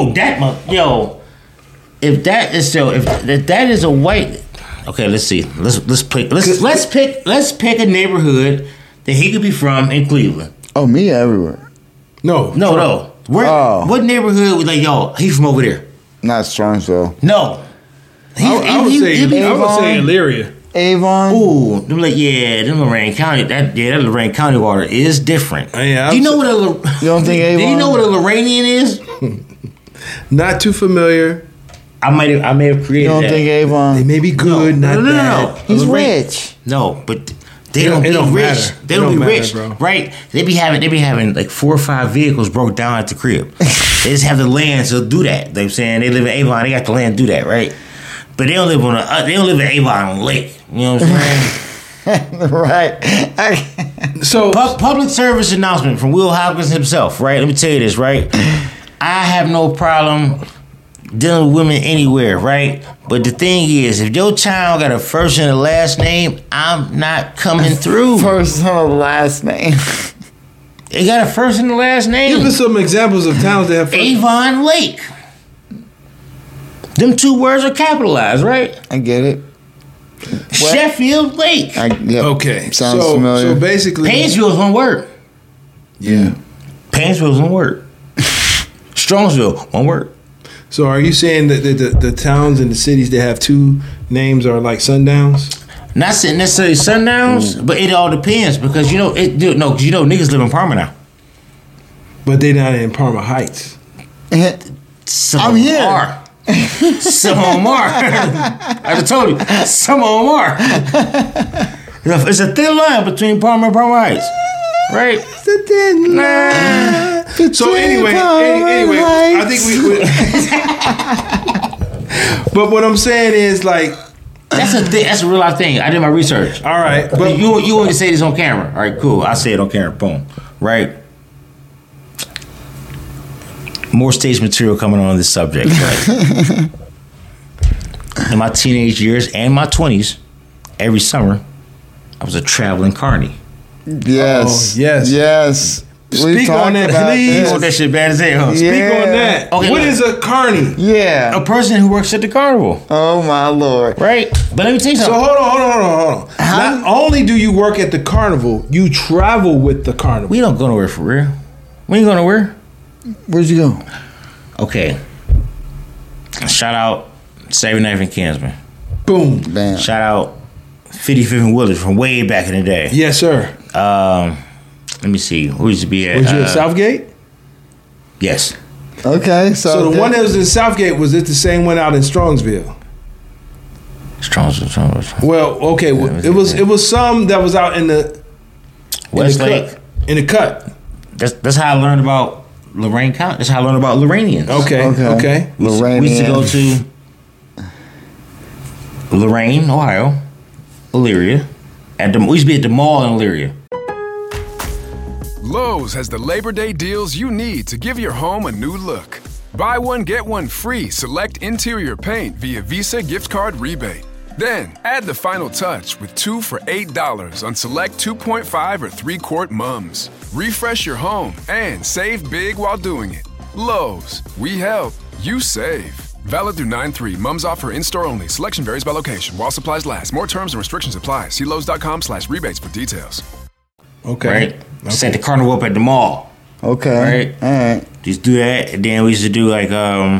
If that is a white. Okay, let's see. Let's pick a neighborhood that he could be from in Cleveland. Oh, me everywhere. No. What neighborhood was like? Yo, he's from over there. Not Strongsville. No. I would say Elyria. Avon. Ooh, them Lorain County. That Lorain County water is different. Yeah, do you know what you don't think Avon? Do you know what a Lorrainian is? Not too familiar. I may have created. You don't that. think Avon? They may be good, not bad. No. He's rich. No, but they don't be rich. They don't be rich, right? They be having like 4 or 5 vehicles broke down at the crib. They just have the land to do that. They're saying they live in Avon. They got the land to do that, right? But they don't live in Avon on a lake. You know what I'm saying? Right. So public service announcement from Will Hopkins himself, right? Let me tell you this, right? I have no problem dealing with women anywhere, right? But the thing is, if your child got a first and a last name, I'm not coming through. First and a last name. They got a first and a last name. Give us some examples of towns that have first. Avon Lake. Them 2 words are capitalized, right? I get it. Sheffield Lake. Okay. Sounds familiar. So basically, Painesville's one word. Yeah. Painesville's one word. Strongsville, one word. So are you saying that the towns and the cities that have 2 names are like sundowns? Not necessarily sundowns, but it all depends because niggas live in Parma now. But they not in Parma Heights. I'm here. Are. Some of them are. I just told you, some of them are. It's a thin line between Parma and Parma Heights, right? It's a thin line. So anyway, I think we. But what I'm saying is like. That's a real life thing. I did my research. All right, but you want to say this on camera? All right, cool. I say it on camera. Boom. Right. More stage material coming on this subject. Right? In my teenage years and my 20s, every summer, I was a traveling carny. Yes. Oh, yes. Speak on that, please. You want that shit bad as hell, huh? Speak on that. Okay, what is a carny? Yeah. A person who works at the carnival. Oh, my Lord. Right? But let me tell you something. So hold on. Not only do you work at the carnival, you travel with the carnival. We don't go nowhere for real. We ain't going nowhere. Where'd you go? Okay. Shout out 79th and Kinsman. Boom. Bam. Shout out 55th and Willard from way back in the day. Yes, sir. Let me see. Who used to be at? Was you at Southgate? Yes. Okay. So the one that was in Southgate, was it the same one out in Strongsville? Strongsville. Well, okay. It was some that was out in the Westlake. In the cut. That's how I learned about Lorain County. That's how I learned about Lorrainians. Okay. We used to go to Lorain, Ohio, Elyria. We used to be at the mall in Elyria. Lowe's has the Labor Day deals you need to give your home a new look. Buy one, get one free select interior paint via Visa gift card rebate. Then, add the final touch with 2 for $8 on select 2.5 or 3-quart mums. Refresh your home and save big while doing it. Lowe's, we help, you save. Valid through 9/3. Mums offer in-store only. Selection varies by location. While supplies last. More terms and restrictions apply. See Lowe's.com/rebates for details. Okay. Right? Set the carnival up at the mall. Okay. Right? All right. Just do that. And then we used to do like a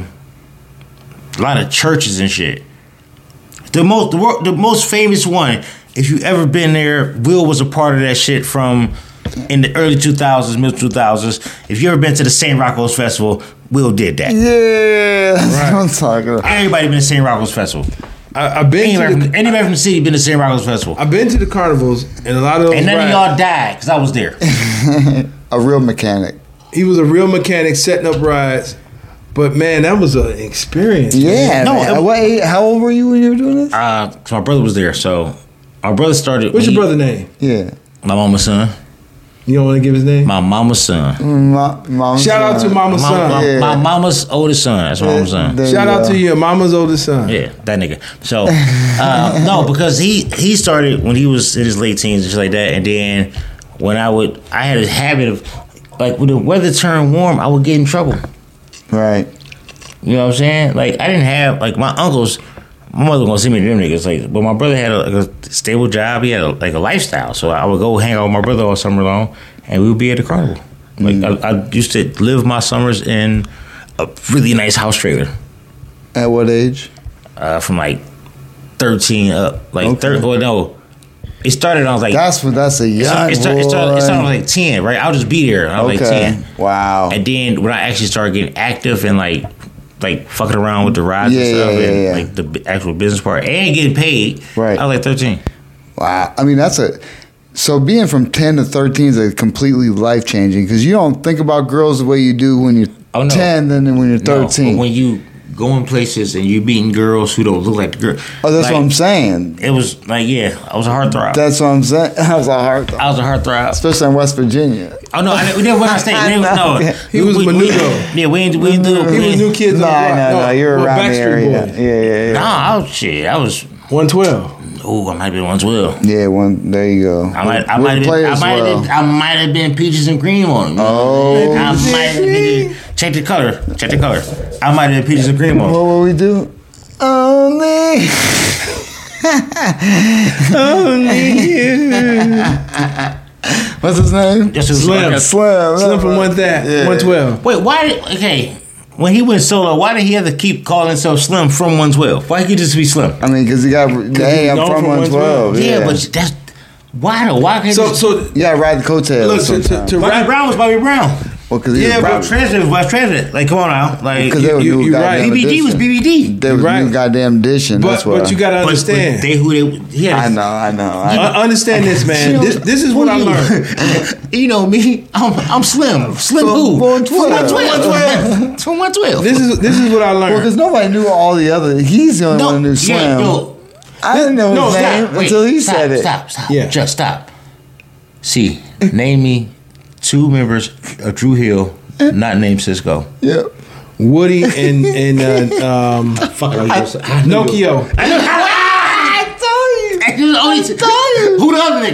lot of churches and shit. The most famous one, if you ever been there, Will was a part of that shit from in the early 2000s, mid 2000s. If you ever been to the St. Rocco's Festival, Will did that. Yeah, that's what I'm talking about. Everybody been to St. Rocco's Festival. I've been anybody from the city been to St. Rocco's Festival. I've been to the carnivals and a lot of those. And none of y'all died because I was there. A real mechanic. He was a real mechanic setting up rides. But man, that was an experience. Yeah. Man. How old were you when you were doing this? So my brother was there. So my brother started. What's your brother's name? Yeah. My mama's son. You don't want to give his name? My mama's son. Shout out to mama's son. My mama's oldest son. That's my mama's son. Shout out to your mama's oldest son. Yeah, that nigga. So no, because he started when he was in his late teens and shit like that. And then when I had a habit of like when the weather turned warm, I would get in trouble. Right. You know what I'm saying? Like I didn't have like my uncles. My mother gonna send me to them niggas, like, but my brother had a stable job. He had a lifestyle, so I would go hang out with my brother all summer long, and we would be at the carnival. Like I used to live my summers in a really nice house trailer. At what age? From like 13 up, like okay. 30. Well, no, it started. I was like, that's a young. It started like 10, right? I'll just be there. I was like 10. Wow. And then when I actually started getting active and like fucking around with the rides and stuff, and like the actual business part, and getting paid. Right. I was like 13. Wow. I mean, so being from 10 to 13 is a completely life changing because you don't think about girls the way you do when you're 10 than when you're 13. No, but when you going places and you meeting girls who don't look like the girl. Oh, that's what I'm saying. It was like, yeah, I was a heartthrob. That's what I'm saying. I was a heartthrob. Especially in West Virginia. Oh no, we didn't went on state. No, he was Menudo. Yeah, we didn't do. He was New Kids on the Block. No, you're around the area. Yeah. No, I was 112. Oh, I might be 112. Yeah, there you go. I might have been peaches and cream on him. Oh, I might have been. Check the color. I might have been peaches and cream on him. What will we do? Only you. What's his name? Slim. Slim from 112. Wait, why? Okay. When he went solo, why did he have to keep calling himself Slim from 112? Why can't he just be Slim? I mean, because he got, hey, I'm from 112. Yeah, but that's why though? Why can't so you gotta ride the coattails? Look, to Bobby Brown was Bobby Brown. Well, because Vice President. Like, come on now, like because they were new goddamn BBD edition. was BBD. They was new goddamn edition. But you gotta understand. I know. Understand this, man. This is what I learned. You know me. I'm Slim. Slim who? From 112. This is what I learned. Well, because nobody knew all the other. He's the only one who knew Slim. I didn't know his name until he said it. Stop. Yeah. Just stop. See, name me 2 members of Drew Hill, not named Cisco. Yep. Woody and Nokio. I told you. Who the other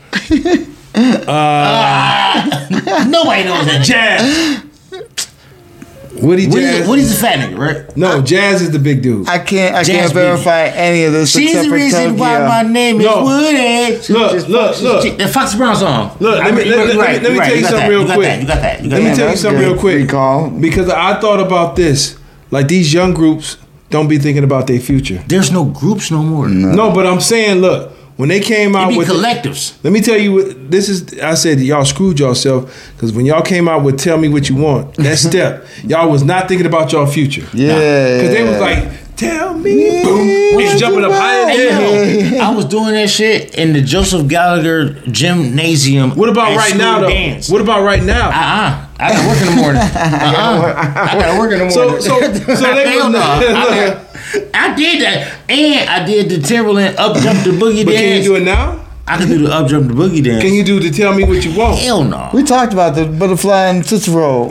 nigga? Nobody knows that. Jazz. Woody's the fat nigga, right? No, Jazz is the big dude. I can't verify any of this. She's the reason why my name is Woody. Look. The Foxy Brown song. Look, let me tell you something real quick. You got that. Let me tell you something real quick. Because I thought about this. Like, these young groups don't be thinking about their future. There's no groups no more. No, but I'm saying, look. When they came out with collectives, let me tell you what this is. I said y'all screwed yourself because when y'all came out with "Tell Me What You Want," that step, y'all was not thinking about your future. Yeah, because they was like, "Tell me," boom, was jumping up higher than hell. I was doing that shit in the Joseph Gallagher gymnasium. What about right now, though? Dance. What about right now? I got work in the morning. I got work in the morning. So they was I did that, and I did the Timberland up jump the boogie dance. Can you do it now? I can do the up jump the boogie dance. Can you do the Tell Me What You Want? Hell no. We talked about the butterfly and Tootsie Roll.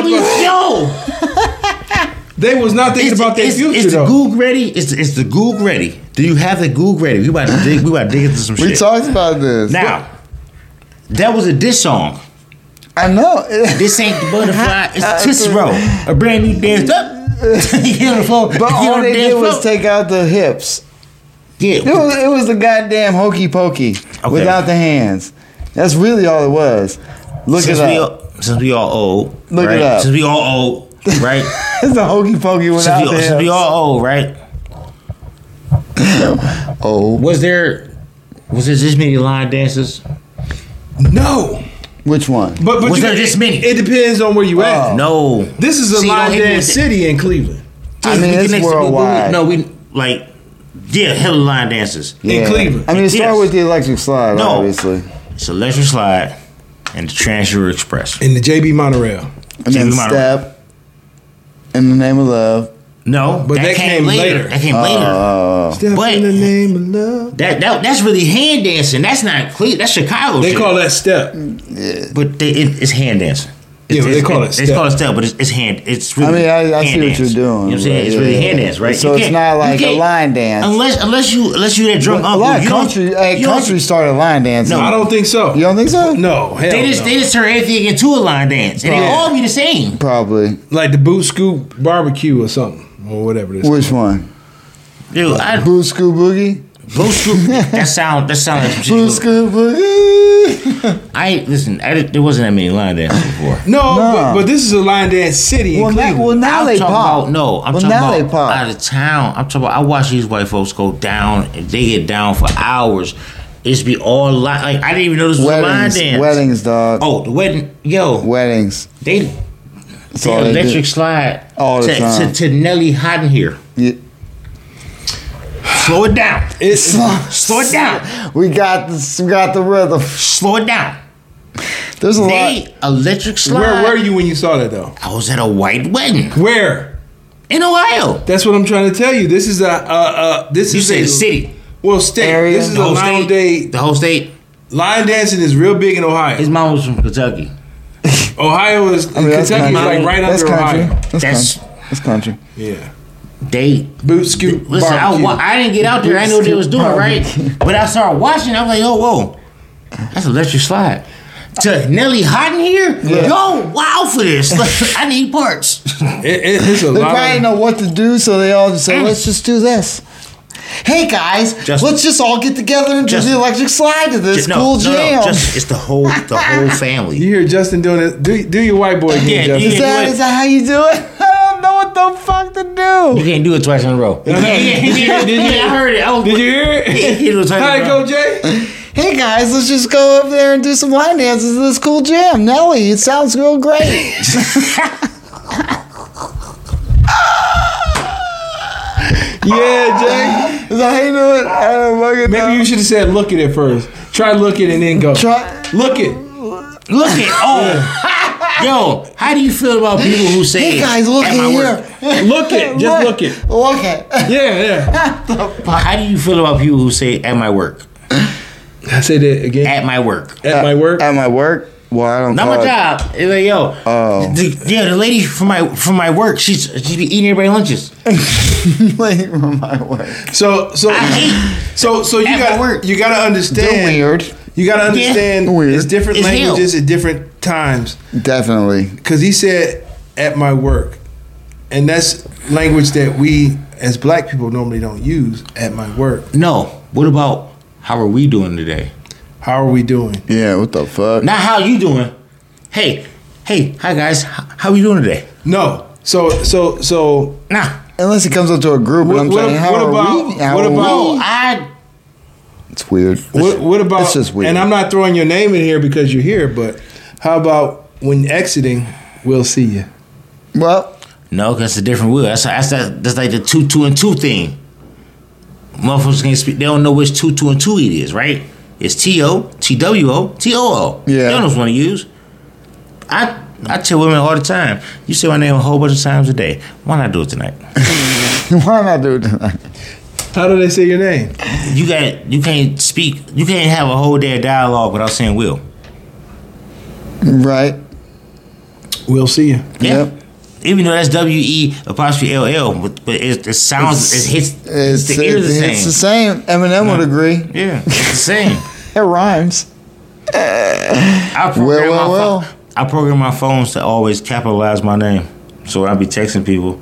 They was not thinking about their future. Is the Goog ready? Is the Goog ready? Do you have the Goog ready? We about to dig into some shit. We talked about this. Now, that was a diss song. I know. This ain't the butterfly. It's the Tootsie Roll. A brand new dance up. But all they did was take out the hips. Yeah, it was the goddamn hokey pokey without the hands. That's really all it was. Look it up. Since we all old, look right? it up. Since we all old, right? It's a hokey pokey without the hips. Since we all old, right? Was there this many line dances? No. Which one? But was there this many? It depends on where you at. No. This is a line dance city in Cleveland. I mean, it's worldwide. Hella line dances in Cleveland. I mean, it started with the electric slide, obviously. It's electric slide and the Transfer Express. And the JB Monorail. And then Step. In the Name of Love. No, but that came later. That came later. Step in the Name of Love. That's really hand dancing. That's not Cleveland. That's Chicago. They call that step. Yeah. But it's hand dancing. They call it step. They call it step, but it's hand. It's really. I mean, I see what you're doing. You know what I'm saying? It's really hand dance, right? So it's not like a line dance. Unless you that drunk uncle. A lot of country started line dancing. No, I don't think so. You don't think so? No, hell They just turn everything into a line dance, and they all be the same. Probably like the Boot Scoop barbecue or something or whatever. Which one? Dude, Boot Scoop Boogie. Boot Scoop. That sound like some shit. Boot Scoop Boogie. There wasn't that many line dances before. No. But this is a line dance city. Well, now they pop. I'm talking about out of town. I'm talking about. I watch these white folks go down, and they get down for hours. It's be all line. Like I didn't even know this was a line dance. Weddings, dog. Oh, the wedding, weddings. They electric slide all the time to Nelly Houghton here. Yeah. Slow it down. Slow it down. We got the rhythm. Slow it down. There's a lot. Electric slide. Where were you when you saw that though? I was at a white wedding. Where? In Ohio. That's what I'm trying to tell you. This is You say the city. Well, state. Area. This is The a whole modern state? day. The whole state. Line dancing is real big in Ohio. His mom was from Kentucky. Ohio is that's Kentucky's country. like right That's under country. Ohio. That's country. Yeah. They Boot scoot. listen. I didn't get out there. I didn't know what they was doing, right? But I started watching. I was like, oh, whoa, that's an electric slide. To Nelly Houghton here, yo, wow for this. I need parts. It's a They lot. probably know what to do, so they all just say, let's just do this. Hey guys, let's just all get together and do the electric slide to this cool jam. It's the whole family. You hear Justin doing it? Do your white boy again, Justin. Is that how you do it? I don't know what the fuck to do. You can't do it twice in a row. Did you? I heard it. Did you hear it? How'd it go, Jay? Hey guys, let's just go up there and do some line dances to this cool jam. Nelly, it sounds real great. Yeah, Jay. Is that how you do it? I don't fucking know. Maybe you should have said look at it first. Try look it and then go. Look it. Look it. Oh. Yo, how do you feel about people who say, hey guys, look at my here. work? Look it. Just look it. Look it. Yeah. How do you feel about people who say at my work? I say that again. At my work. At my work. At my work. Well, I don't. Not call my it. job. It's like, yo. Oh. The lady from my work. She be eating everybody lunches. Lady from my work. So you got to understand. They're weird. You got to understand. Weird. It's different It's languages at different times. Definitely. Because he said at my work, and that's language that we as black people normally don't use. At my work. No. What about how are we doing today? How are we doing? Yeah. What the fuck? Not how you doing. Hey, hi guys. How we doing today? No. So Nah. Unless it comes up to a group, and I'm saying, how are we? No, It's weird. What about? It's just weird. And I'm not throwing your name in here because you're here, but how about when exiting, we'll see you. Well, no, that's a different wheel. That's like the 2, 2, and 2 thing. Motherfuckers can't speak. They don't know which 2, 2, and 2 it is, right? It's T-O, T-W-O, T-O-O. Yeah. They don't know what to use. I tell women all the time, you say my name a whole bunch of times a day. Why not do it tonight? Why not do it tonight? How do they say your name? You can't speak. You can't have a whole day of dialogue without saying "will." Right. We'll see you. Yeah. Yep. Even though that's W-E''LL, but it sounds, it hits the ear the same. It's the same. Eminem would agree. Yeah, it's the same. It rhymes. I program my phones to always capitalize my name. So when I be texting people,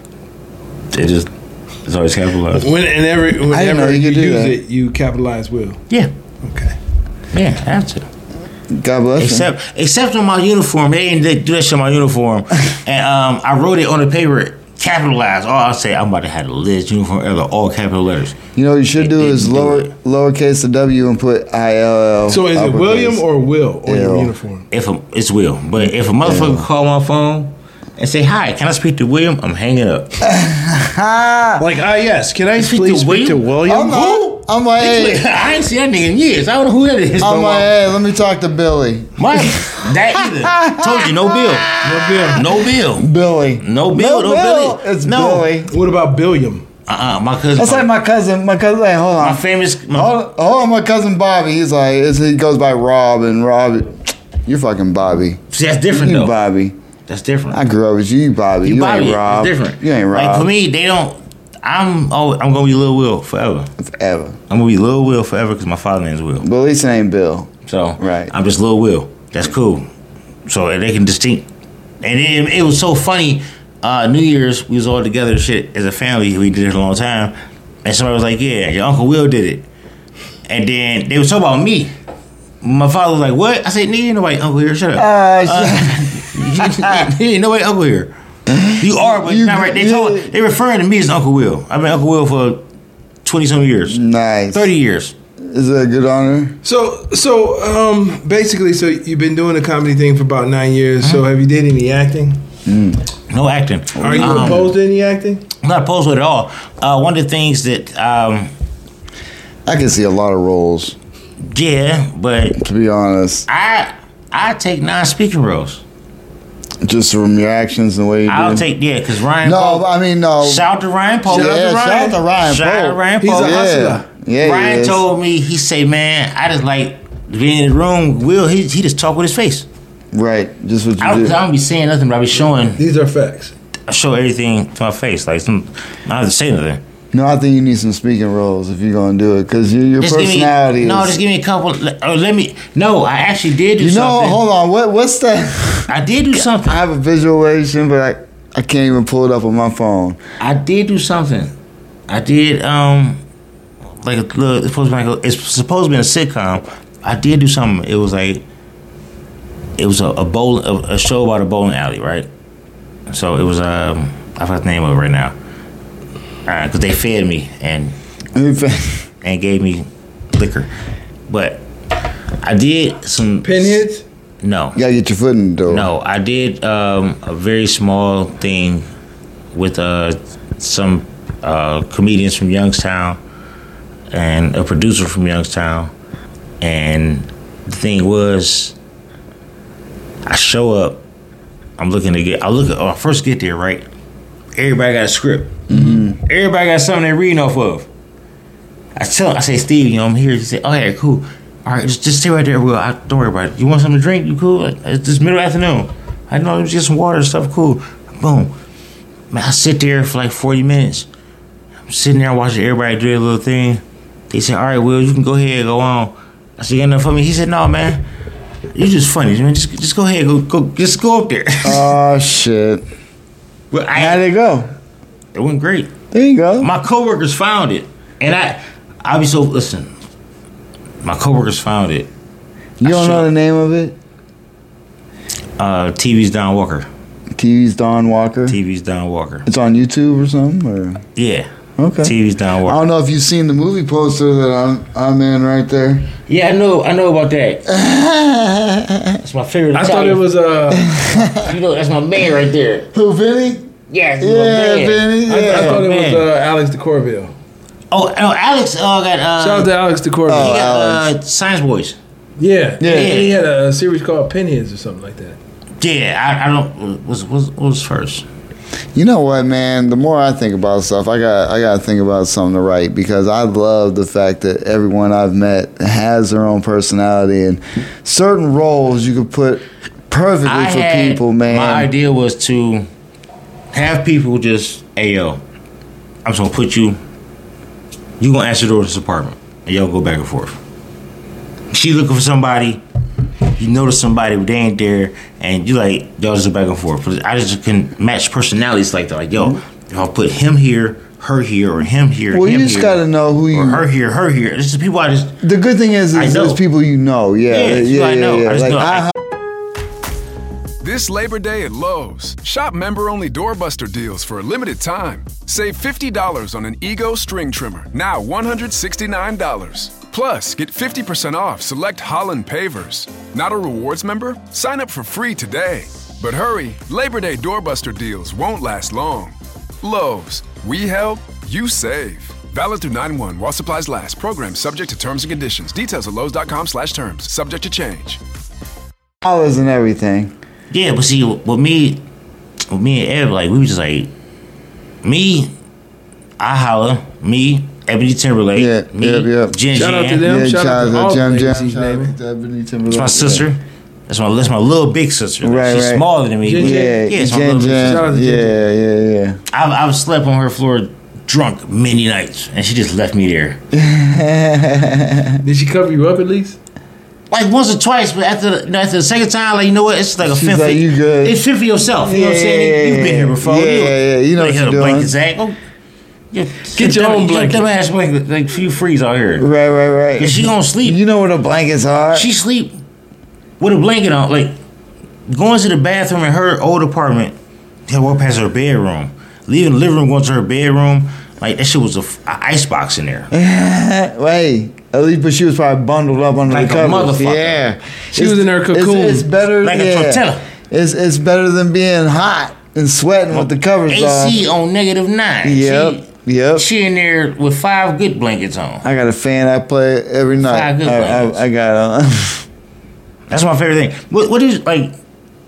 it's always capitalized. Whenever you could do use that. it, you capitalize will. Yeah. Okay. Yeah, I have to. God bless you. Except on my uniform. They didn't do that shit on my uniform. And I wrote it on the paper, capitalized. Oh, I'll say I'm about to have the latest uniform ever, all capital letters. You know what you should do is lowercase the W and put ILL. So is it William or Will on your L. uniform? It's Will. But if a motherfucker call my phone and say, hi, can I speak to William? I'm hanging up. Like, yes, can I please speak to William? I'm like, hey. I ain't seen that nigga in years. I don't know who that is. I'm like, hey, let me talk to Billy. That either. Told you, no bill. No bill. Billy. No bill, no Billy. It's Billy. What about Billiam? My cousin. That's like my cousin. My cousin. Hey, hold on. My famous. Hold on, my cousin Bobby. He's like, he goes by Rob, and Rob, you're fucking Bobby. See, that's different you though. Bobby. That's different. I grew up with you, Bobby. You Bobby, ain't Rob. It's different. You ain't Rob. Like for me, they don't. I'm gonna be Lil Will forever. Forever. I'm gonna be Lil Will forever because my father name's Will. But at least it ain't Bill. So right. I'm just Lil Will. That's cool. So they can distinct. And it was so funny. New Year's, we was all together and shit as a family. We did it a long time. And somebody was like, yeah, your Uncle Will did it. And then they was talking about me. My father was like, what? I said, nigga, ain't nobody Uncle here. Shut up. Ain't nobody Uncle here. You are, but you're not right. They referring to me as Uncle Will. I've been Uncle Will for 20-some years. Nice. 30 years. Is that a good honor? So basically, so you've been doing the comedy thing for about 9 years. So have you did any acting? No acting. Are you opposed to any acting? I'm not opposed to it at all. One of the things that I can see a lot of roles. Yeah, but to be honest, I take non-speaking roles. Just from your actions and the way you do. I'll take because Ryan. No, Pope, I mean no. Shout out to Ryan Pope. Shout out to Ryan Pope. He's a hustler. Yeah, Ryan told me, he say, man, I just like being in the room. Will he just talk with his face? Right, just what you do. I don't be saying nothing, but I be showing. These are facts. I show everything to my face. Like I don't have to say nothing. No, I think you need some speaking roles if you're gonna do it, because your personality. Just give me a couple. No, I actually did do something. Hold on. What's that? I did do something. I have a visualization, but I can't even pull it up on my phone. I did do something. I did like it's supposed to be a sitcom. I did do something. It was like a show about a bowling alley, right? So it was I forgot the name of it right now. Because they fed me and gave me liquor, but I did some pinheads. No, you gotta get your foot in the door. No, I did a very small thing with some comedians from Youngstown and a producer from Youngstown, and the thing was, I show up. I first get there, right? Everybody got a script. Mm-hmm. Everybody got something they're reading off of. I say, Steve, I'm here. He said, oh, yeah, cool. All right, just stay right there, Will. Don't worry about it. You want something to drink? You cool? It's this middle afternoon. I know, just get some water and stuff. Cool. Boom. Man, I sit there for like 40 minutes. I'm sitting there watching everybody do their little thing. They said, all right, Will, you can go ahead, go on. I said, you got enough for me? He said, no, man. You just funny, man. Just go ahead, just go up there. Oh shit. Well, how'd it go? It went great. There you go. My coworkers found it, and I'll be so listen. My coworkers found it. You don't know the name of it? TV's Don Walker. TV's Don Walker. TV's Don Walker. It's on YouTube or something, or yeah. Okay. TV's Don Walker. I don't know if you've seen the movie poster that I'm in right there. Yeah, I know about that. That's my favorite. I thought it was that's my man right there. Who, Vinny? Yeah, Vinny. Yeah. I thought it was Alex DeCorville. Oh, Alex got shout out to Alex DeCorville. He got Science Boys. Yeah. He had a series called Pinheads or something like that. Yeah, I don't. What was first? You know what, man? The more I think about stuff, I got to think about something to write, because I love the fact that everyone I've met has their own personality, and certain roles you could put perfectly for people, man. My idea was to have people just, hey, yo, I'm just going to put you going to answer the door to this apartment, and y'all go back and forth. She looking for somebody, you notice somebody, but they ain't there, and you like, y'all just go back and forth. But I just can match personalities like that. Like, yo, if I put him here, her here, or him here, well, him you just got to know who you... Or her here. This is people I just... The good thing is there's people you know. Yeah, I know. Yeah. I just like, know. This Labor Day at Lowe's, shop member-only doorbuster deals for a limited time. Save $50 on an Ego string trimmer, now $169. Plus, get 50% off select Holland pavers. Not a rewards member? Sign up for free today. But hurry, Labor Day doorbuster deals won't last long. Lowe's, we help, you save. Valid through 9/1 while supplies last. Program subject to terms and conditions. Details at lowes.com/terms. Subject to change. Dollars and everything. Yeah, but see, with me and Ev, like, we was just like, I holla, Ebony Timberlake, Jen. Shout out to them. Shout out to all Jen. Ebony Timberlake. That's my sister. That's my little big sister. Right, She's smaller than me. It's my little big sister. I've slept on her floor drunk many nights, and she just left me there. Did she cover you up at least? Like once or twice, but after the second time, like, you know what? It's like a fifth. Like, you good. It's fifth for yourself. You know what I'm saying? You've been here before. You know what you're doing. Get your own blanket. Them ass blanket, like few freeze out here. Right. And she gonna sleep. You know where the blankets are. She sleep with a blanket on, like going to the bathroom in her old apartment. Had to walk past her bedroom, leaving the living room, going to her bedroom. Like that shit was a ice box in there. Wait, at least, but she was probably bundled up under like the covers. Motherfucker. Yeah, she was in her cocoon. It's better, like a tortilla. It's better than being hot and sweating with the covers AC on. on -9. Yep. She in there with 5 good blankets on. I got a fan I play every night. 5 good blankets. I got That's my favorite thing. What is, like,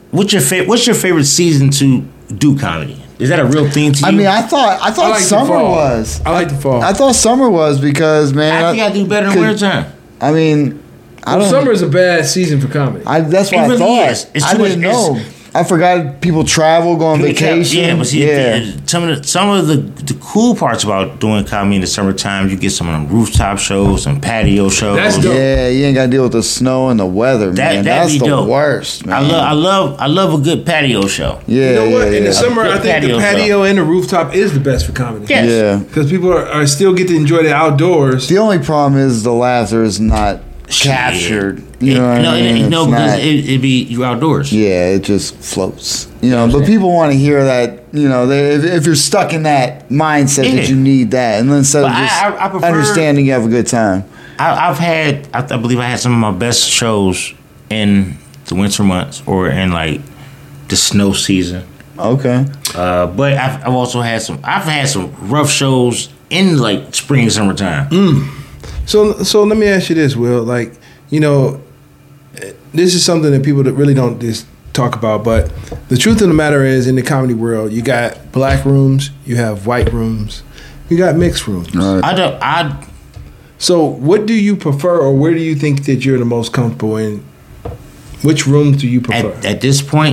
what's your favorite season to do comedy? Is that a real thing to you? I mean, I thought like summer was. I like the fall. I thought summer was because, man, I think I do better in wintertime. I mean, summer is a bad season for comedy. That's what I thought. I didn't know. I forgot people travel, go on vacation. Yeah, but see, some of the cool parts about doing comedy in the summertime, you get some of them rooftop shows and patio shows. That's dope. Yeah, you ain't got to deal with the snow and the weather, man. That's the worst, man. I love a good patio show. Yeah, you know what? In the yeah. summer, I think the patio and the rooftop is the best for comedy. Yes. Yeah, because people are still get to enjoy the outdoors. The only problem is the laughter is not captured. You know what I mean? No, because it'd be you outdoors. Yeah, it just floats. You know, but people want to hear that. You know, if you're stuck in that mindset that you need that, and then instead of just I prefer, understanding you have a good time. I believe I had some of my best shows in the winter months or in like the snow season. Okay. But I've also had some. I've had some rough shows in like spring and summertime. So let me ask you this, Will. Like, you know, this is something that people that really don't just talk about, but the truth of the matter is, in the comedy world, you got black rooms, you have white rooms, you got mixed rooms. Right. So what do you prefer, or where do you think that you're the most comfortable in? Which rooms do you prefer? At this point,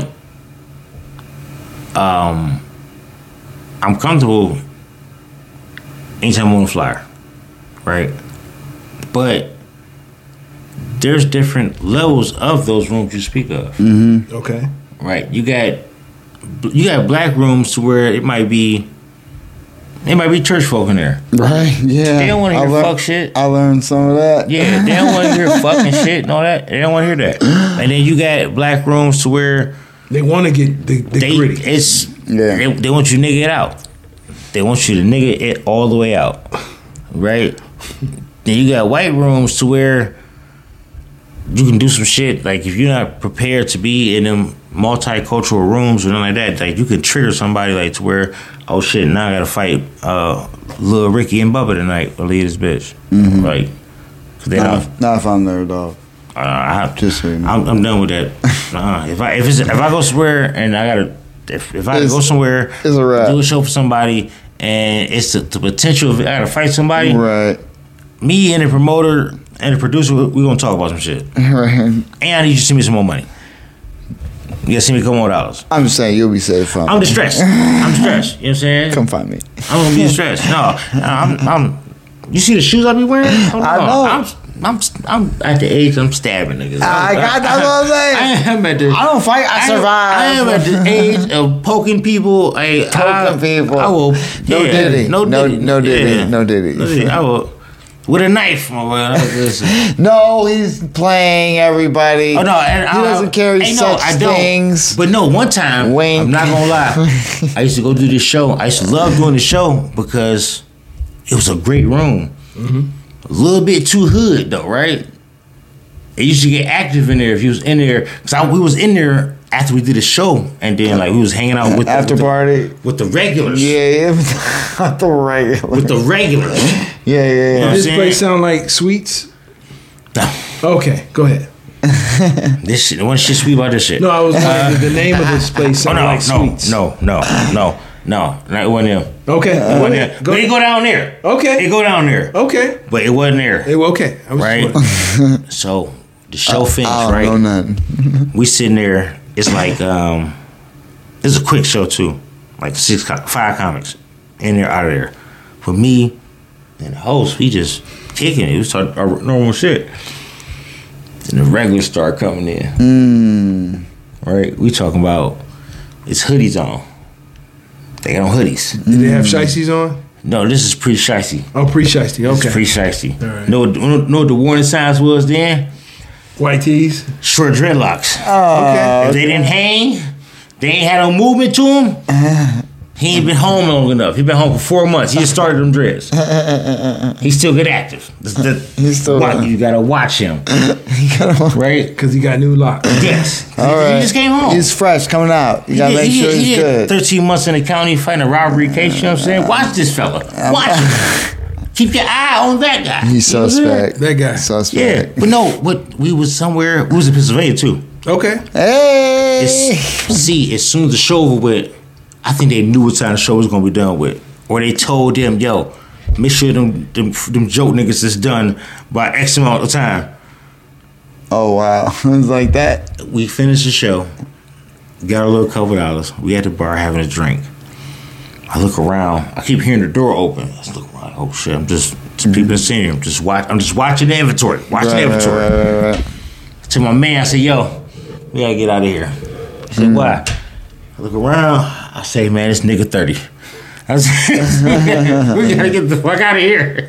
I'm comfortable anytime I'm on a flyer, right? But there's different levels of those rooms you speak of. Mm-hmm. Okay. Right. You got black rooms to where it might be church folk in there. Right. Yeah. They don't want to hear fuck shit. I learned some of that. Yeah. They don't want to hear fucking shit and all that. They don't want to hear that. And then you got black rooms to where they want to get the gritty. They want you to nigga it out. They want you to nigga it all the way out. Right. Then you got white rooms to where you can do some shit. Like, if you're not prepared to be in them multicultural rooms or nothing like that, like, you can trigger somebody, like, to where, oh shit, now I gotta fight Lil Ricky and Bubba tonight or leave this bitch. Mm-hmm. Like, not if I'm there, dog. Just so you know. I'm done with that. If I go somewhere and I gotta, if I go somewhere, it's a wrap. Do a show for somebody and it's the potential of I gotta fight somebody, right? Me and the promoter and the producer, we're gonna talk about some shit. Right. And I need you to send me some more money. You gotta send me a couple more dollars. I'm just saying, you'll be safe. I'm distressed. I'm distressed. You know what I'm saying? Come find me. I'm gonna be distressed. No, I'm. You see the shoes I be wearing? I know. I'm at the age I'm stabbing niggas. That's what I'm saying. I don't fight. I survive. I am at the age of poking people. Poking people. I will. No Diddy. No Diddy. I will. With a knife, my boy. No, he's playing everybody. Oh no, and he doesn't carry such things. But no, one time, Wink. I'm not gonna lie. I used to go do this show. I used to love doing the show because it was a great room. Mm-hmm. A little bit too hood though, right? It used to get active in there if you was in there. Cause we was in there after we did a show, and then like we was hanging out with after party with the regulars. Yeah, not the regulars. With the regulars. Yeah. You know Does this place sound like Sweets? No. Okay, go ahead. This shit. What shit sweet about this shit? No, I was like the name of this place sounded like Sweets. No, it wasn't them. Okay, it wasn't them. But it go down there. Okay, it go down there. Okay, but it wasn't there. Okay, right. So the show finished. I don't know nothing. We sitting there. It's like it's a quick show too, like 5 comics in there, out of there. For me and the host, we just kicking it. We started our normal shit. And the regulars start coming in. Right, we talking about it's hoodies on. They got on hoodies. Did they have shiesties on? No, this is pre-shiesty. Oh, pre-shiesty. Okay, this is pre-shiesty. All right. Know what the warning signs was then? White tees, short dreadlocks. Oh, if they didn't hang, they ain't had no movement to him. He ain't been home long enough. He been home for 4 months. He just started them dreads. He still get active. He's still. You gotta watch him, right? Because he got new locks. Yes. All right. He just came home. He's fresh, coming out. You gotta make sure he's good. 13 months in the county fighting a robbery case. You know what I'm saying? Watch this fella. Watch him. Keep your eye on that guy. He's suspect. That guy. Suspect. Yeah. But no, we was somewhere. We was in Pennsylvania too. Okay. Hey. See, as soon as the show over with, I think they knew what time the show was gonna be done with, or they told them, "Yo, make sure them joke niggas is done by X amount of time." Oh wow, it was like that. We finished the show, got a little couple dollars. We at the bar having a drink. I look around. I keep hearing the door open. I look around. Oh shit! I'm just people in senior. I'm just watching the inventory. Right. To my man, I say, "Yo, we gotta get out of here." He said, "Why?" I look around. I say, "Man, this nigga 30." I said, "We gotta get the fuck out of here."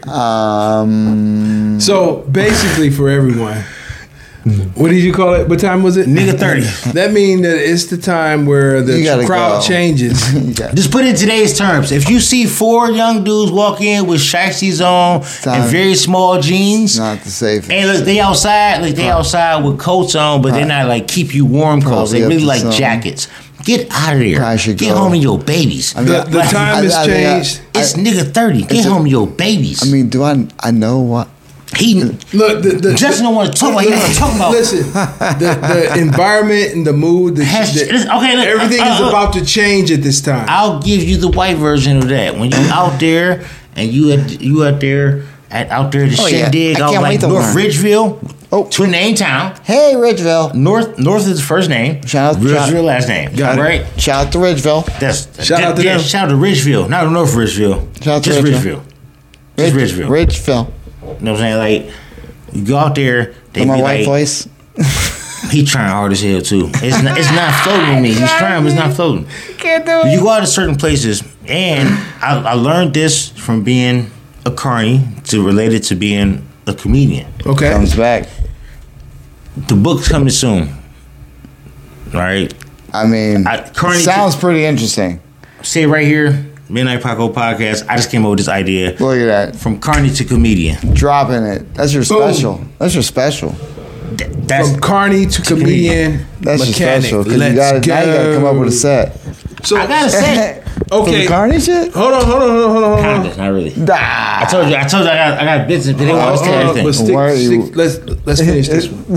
So basically, for everyone, what did you call it? What time was it? Nigga 30. That means that it's the time where the crowd changes. Just put it in today's terms. If you see 4 young dudes walk in with shiesties on and very small jeans, not the safest. And look, they outside with coats on, but they're not like keep you warm clothes. They really like jackets. Get out of there. Get home to your babies. I mean, the time has changed. It's nigga 30. Get home to your babies. I mean, I know what? Look, Justin don't want to talk about. He don't want to talk about. Listen, the environment and the mood. Everything is about to change at this time. I'll give you the white version of that. When you out there and you out there the shindig out like North Ridgeville. Twin name town. Hey, Ridgeville. North is the first name. Ridgeville last name. Right. Shout out to Ridgeville. Shout out to them. Shout out to Ridgeville, not North Ridgeville. Shout out to Ridgeville. Just Ridgeville. Ridgeville. You know what I'm saying? Like, you go out there, they my be white like, voice. He trying hard as hell too. It's not floating with me. He's trying, but it's not floating. Can't do it. You go out to certain places, and I learned this from being a carny related to being a comedian. Okay, comes back. The book's coming soon. Right. I mean, sounds pretty interesting. Say it right here. Midnight Paco Podcast. I just came up with this idea. Look at that. From carny to comedian. Dropping it. That's your special. That's your special. That's from carny to comedian. That's mechanic. your special. Now you gotta come up with a set. So I got a set. Okay. For the carny shit? Hold on. Kinda, not really. I told you I got bits and they want to say everything. Let's finish this one.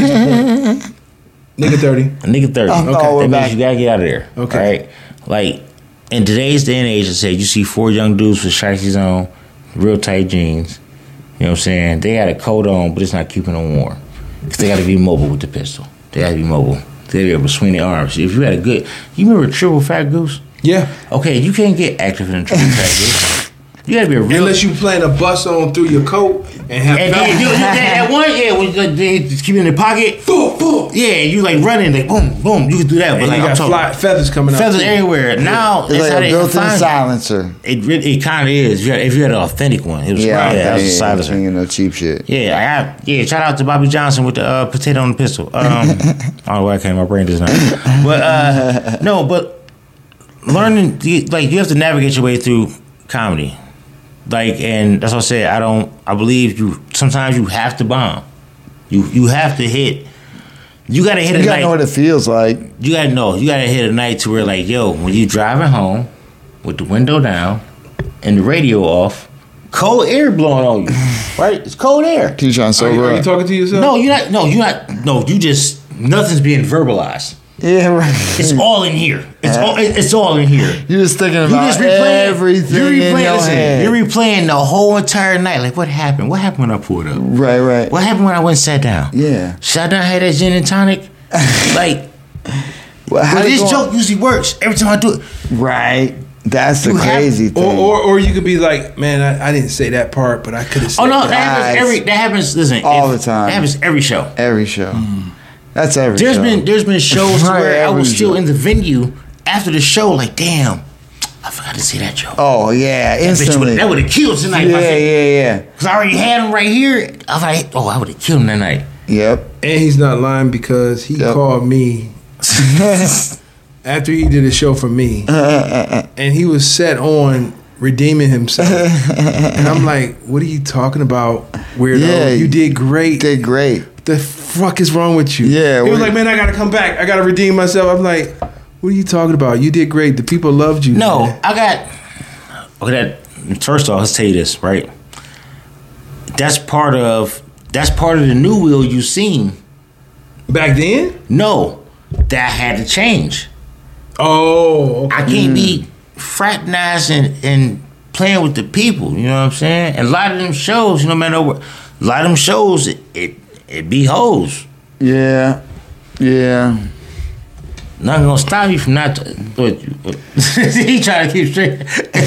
Nigga 30. Nigga 30. Okay. That means you gotta get out of there. Okay. Right? Like, in today's day and age, I said, you see 4 young dudes with shiesties on, real tight jeans. You know what I'm saying? They got a coat on, but it's not keeping them warm. Because they got to be mobile with the pistol. They got to be mobile. They got to be able to swing their arms. If you had a good... You remember Triple Fat Goose? Yeah. Okay, you can't get active in Triple Fat Goose. You gotta be a real. Unless you playing a bus on through your coat and have. And then you that one, when they just keep it in the pocket. Boom, boom. Yeah, you like running, like boom, boom. You can do that, but and like you got feathers coming out. Feathers everywhere. Now it's like a built-in silencer. It kind of is. If you had an authentic one, it was that was a silencer. No cheap shit. Yeah, shout out to Bobby Johnson with the potato on the pistol. I don't know why I came. My brain does not. But no, but learning like you have to navigate your way through comedy. Like, and that's what I said. I believe sometimes you have to bomb. You have to hit. You gotta hit a night. You gotta know what it feels like. You gotta know. You gotta hit a night to where, like, yo, when you driving home with the window down and the radio off, cold air blowing on you. Right? It's cold air. Are you talking to yourself? No, you're not. No, you're not. No, you just nothing's being verbalized. Yeah, right. It's all in here. It's all in here. You're just thinking about everything in your head. You're replaying the whole entire night. Like, what happened? What happened when I pulled up? Right. What happened when I went and sat down? Yeah. Sat down, had that gin and tonic. Like, but this joke usually works every time I do it. Right. That's the crazy thing. Or you could be like, man, I didn't say that part, but I could have said that. Oh, no, that happens, listen. All the time. That happens every show. Every show. That's every show. There's been shows where I was still in the venue after the show, like, damn, I forgot to say that joke. Oh, yeah, instantly. That would have killed tonight. Yeah. Because I already had him right here. I was like, I would have killed him that night. Yep. And he's not lying because he called me after he did a show for me. And he was set on redeeming himself. And I'm like, what are you talking about, weirdo? Yeah, you did great. Did great. The fuck is wrong with you? Yeah. He was like, man, I gotta come back. I gotta redeem myself. I'm like, what are you talking about? You did great. The people loved you. No, man. First off, let's tell you this, right? That's part of the new Will you've seen Back then? No, that had to change. Oh, okay. I can't be fraternizing and playing with the people. You know what I'm saying? And a lot of them shows, no matter what, a lot of them shows, it be hoes. Yeah. Not gonna stop you from not. He trying to keep straight.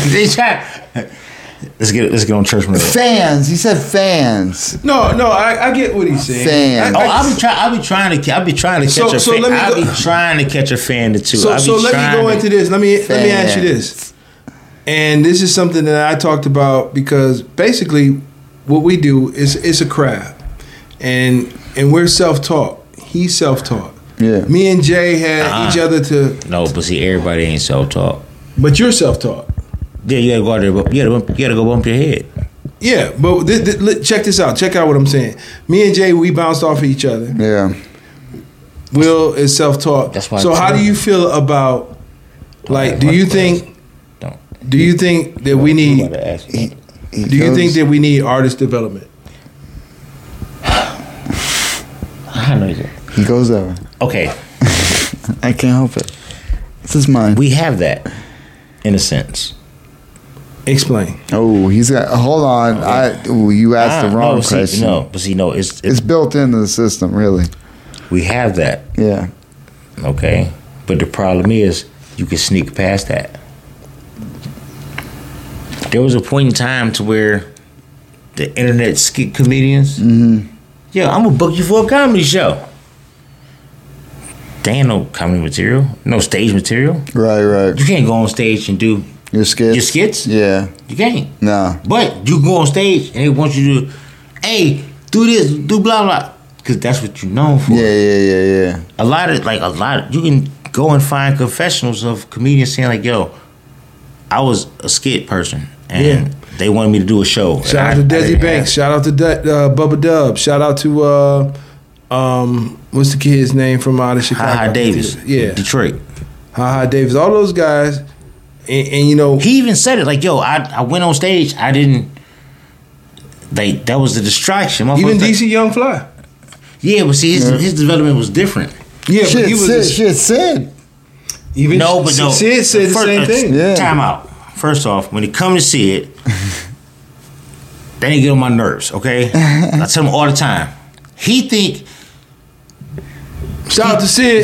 Let's get on church mode. Fans. He said fans. No, I get what he's saying. Fans. I'll be trying to catch a fan. I'll be trying to catch a fan too. So let me go into this. Let me ask you this. And this is something that I talked about because basically what we do is it's a craft. And we're self-taught. He's self-taught. Yeah. Me and Jay had each other to. No, but see, everybody ain't self-taught. But you're self-taught. Yeah, you gotta go out there. You gotta go bump your head. Yeah, but check this out. Check out what I'm saying. Me and Jay, we bounced off of each other. Yeah. Will is self-taught. That's why. So how do you feel about, like, do you think that we need? Do you think that we need artist development? I know that. He goes over. Okay. I can't help it. It's his mind. We have that, in a sense. Explain. Oh, he's got. Hold on. You asked the wrong question. It's built into the system, really. We have that. Yeah. Okay, but the problem is you can sneak past that. There was a point in time to where the internet skit comedians. Mm-hmm. Yeah, I'm gonna book you for a comedy show. They ain't no comedy material, no stage material. Right. You can't go on stage and do your skits. Yeah, you can't. No. But you go on stage and they want you to, hey, do this, do blah blah, because that's what you're known for. Yeah. A lot of you can go and find confessionals of comedians saying like, yo, I was a skit person and they wanted me to do a show. Shout out to Desi Banks. Shout out to Bubba Dub. Shout out to what's the kid's name from out of Chicago? Ha Davis. Yeah. Detroit. Ha Davis. All those guys. And you know, he even said it like, yo, I went on stage. I didn't. That was the distraction. Even DC Young Fly. Yeah, but see, his development was different. Yeah, but he was. Sid. Even Sid said the same thing. Yeah. Time out. First off, when he come to see it, they get on my nerves. Okay, I tell him all the time. He think. Shout out to Sid.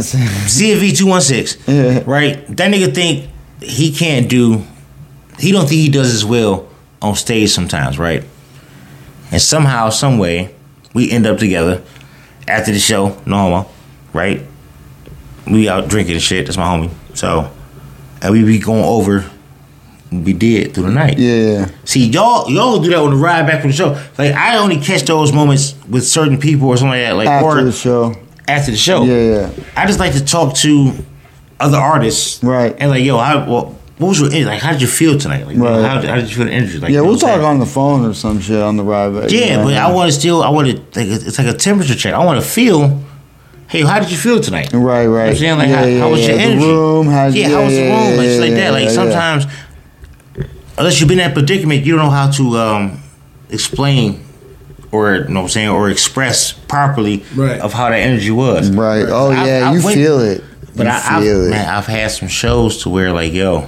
CFV216. Right? That nigga think he can't do. He don't think he does as well on stage sometimes, right? And somehow, some way, we end up together after the show. No homo, right? We out drinking and shit. That's my homie. So, and we be going over what we did through the night. Yeah. See, y'all do that on the ride back from the show. Like, I only catch those moments with certain people or something like that. Like after the show. After the show. Yeah. I just like to talk to other artists. Right. And like, yo, what was your energy? Like, how did you feel tonight? Like, right. How did you feel the energy? Like, we'll talk on the phone or some shit on the ride back. Yeah, but I want to like, it's like a temperature check. I want to feel, hey, how did you feel tonight? Right. You know what I'm saying? Like, how was your energy? The room, how was the room? Like, like that. Like, sometimes, unless you've been in that predicament, you don't know how to explain or, you know what I'm saying, or express properly of how that energy was. Right. Oh, yeah, you feel it. But I've had some shows to where, like, yo,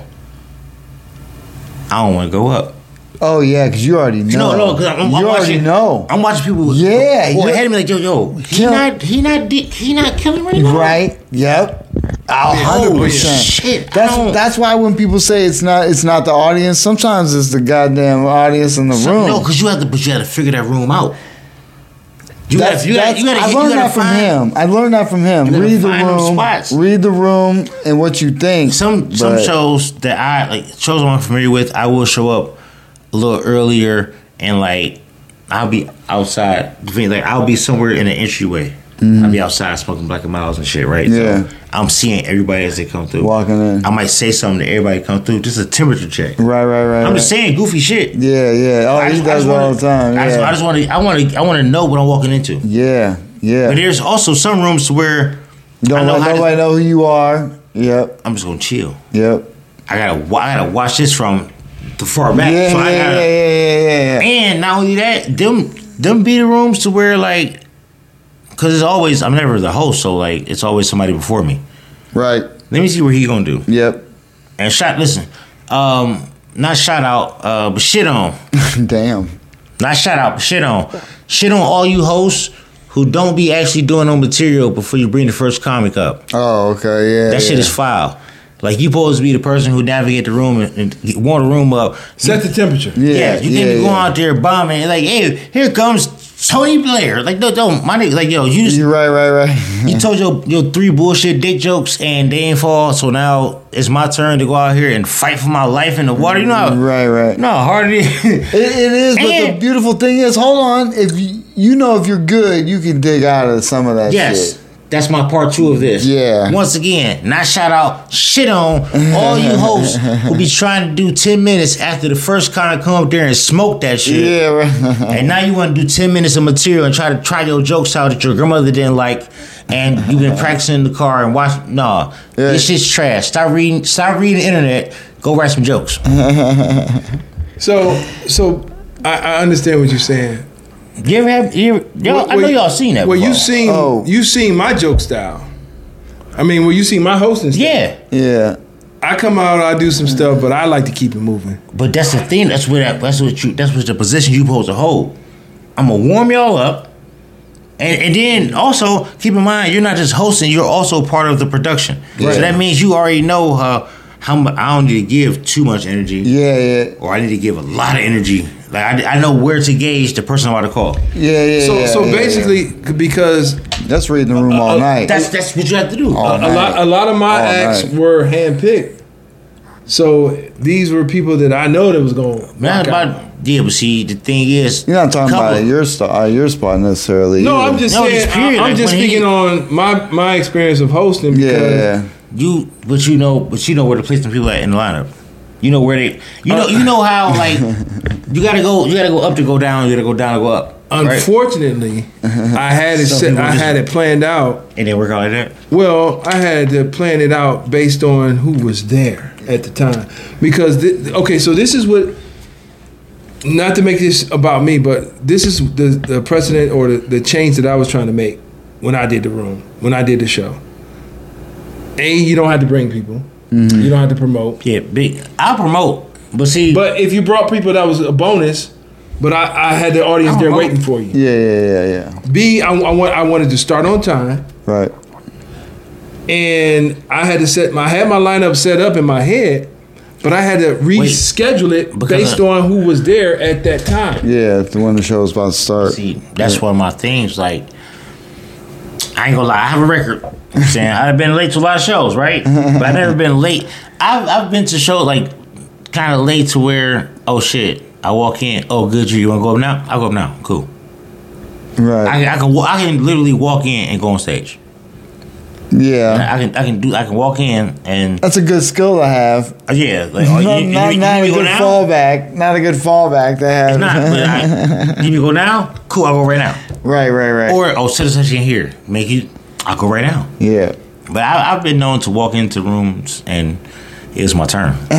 I don't want to go up. Oh yeah, because you already know. No, because I'm already know. I'm watching people. Yeah, who ahead of me like, yo, he not killing right now. Right. Yep. 100%. Shit. That's why when people say it's not the audience, sometimes it's the goddamn audience in the room. No, because you have to figure that room out. I learned that from him. Read the room. Read the room and what you think. Some shows that shows I'm familiar with, I will show up a little earlier and like I'll be outside. Like I'll be somewhere in the entryway. Mm-hmm. I'll be outside smoking Black and Miles and shit, right? Yeah. So I'm seeing everybody as they come through. Walking in. I might say something to everybody come through. Just a temperature check. Right. I'm just saying goofy shit. Yeah. Oh, he does it all the time. Yeah. I want to know what I'm walking into. Yeah. But there's also some rooms where don't let nobody know who you are. Yep. I'm just gonna chill. Yep. I gotta watch this from the far back. Yeah. And not only that, them be the rooms to where like Because it's always, I'm never the host, so like it's always somebody before me. Right. Let me see what he gonna do. Yep. And listen, not shout out, but shit on. Damn. Not shout out, but shit on. Shit on all you hosts who don't be actually doing no material before you bring the first comic up. Oh, okay, yeah. That shit is foul. Like, you supposed to be the person who navigate the room and warm the room up. Set the temperature. Yeah, you can't be going out there bombing. Like, hey, here comes Tony Blair. Like, no, my nigga, like, yo, you right. You told your 3 bullshit dick jokes and they ain't fall, so now it's my turn to go out here and fight for my life in the water. You know how, right. No, hard it is. It is, but the beautiful thing is, hold on, if you know if you're good, you can dig out of some of that shit. That's my part 2 of this. Yeah. Once again, not shout out, shit on all you hosts who be trying to do 10 minutes after the first comic come up there and smoke that shit. Yeah, right. And now you want to do 10 minutes of material and try your jokes out that your grandmother didn't like, and you've been practicing in the car and watch. No, this shit's trash. Stop reading the internet. Go write some jokes. So I understand what you're saying. I know y'all seen that. Well, before. you seen my joke style. I mean, well, you seen my hosting style. Yeah. I come out, I do some stuff, but I like to keep it moving. But that's the thing. That's what the position you supposed to hold. I'm gonna warm y'all up, and then also keep in mind you're not just hosting. You're also part of the production. Right. So that means you already know how I don't need to give too much energy. Yeah. Or I need to give a lot of energy. Like I know where to gauge the person I'm about to call. So basically, because that's reading the room all night. That's what you have to do. A lot of my acts were handpicked. So these were people that I know that was going. But see, the thing is, you're not talking about your spot necessarily. No, I'm just saying. I'm just speaking on my experience of hosting. Because But you know where to place them people at in the lineup. You know where they. You know how like you gotta go up to go down. You gotta go down to go up. Unfortunately, I had it set. I had it planned out. It didn't work out like that. Well, I had to plan it out based on who was there at the time. Because so this is what. Not to make this about me, but this is the precedent or the change that I was trying to make when I did the room, when I did the show. You don't have to bring people. Mm-hmm. You don't have to promote. Yeah, I'll promote, but see. But if you brought people, that was a bonus. But I had the audience there waiting for you. Yeah. B, I wanted to start on time. Right. And I had to I had my lineup set up in my head, but I had to reschedule it based on who was there at that time. Yeah, when the show was about to start. See, that's one of my things. Like, I ain't gonna lie, I have a record. I'm saying I've been late to a lot of shows, right? But I've never been late. I've been to shows like kind of late to where, oh shit, I walk in, oh good, you want to go up now? I'll go up now, cool. Right. I can literally walk in and go on stage. Yeah, I can walk in and that's a good skill to have. Yeah, like not a good fallback. Not a good fallback to have. It's not. But you go now? Cool, I'll go right now. Right. Or citizenship here, I'll go right now. Yeah. But I've been known to walk into rooms and it's my turn. No,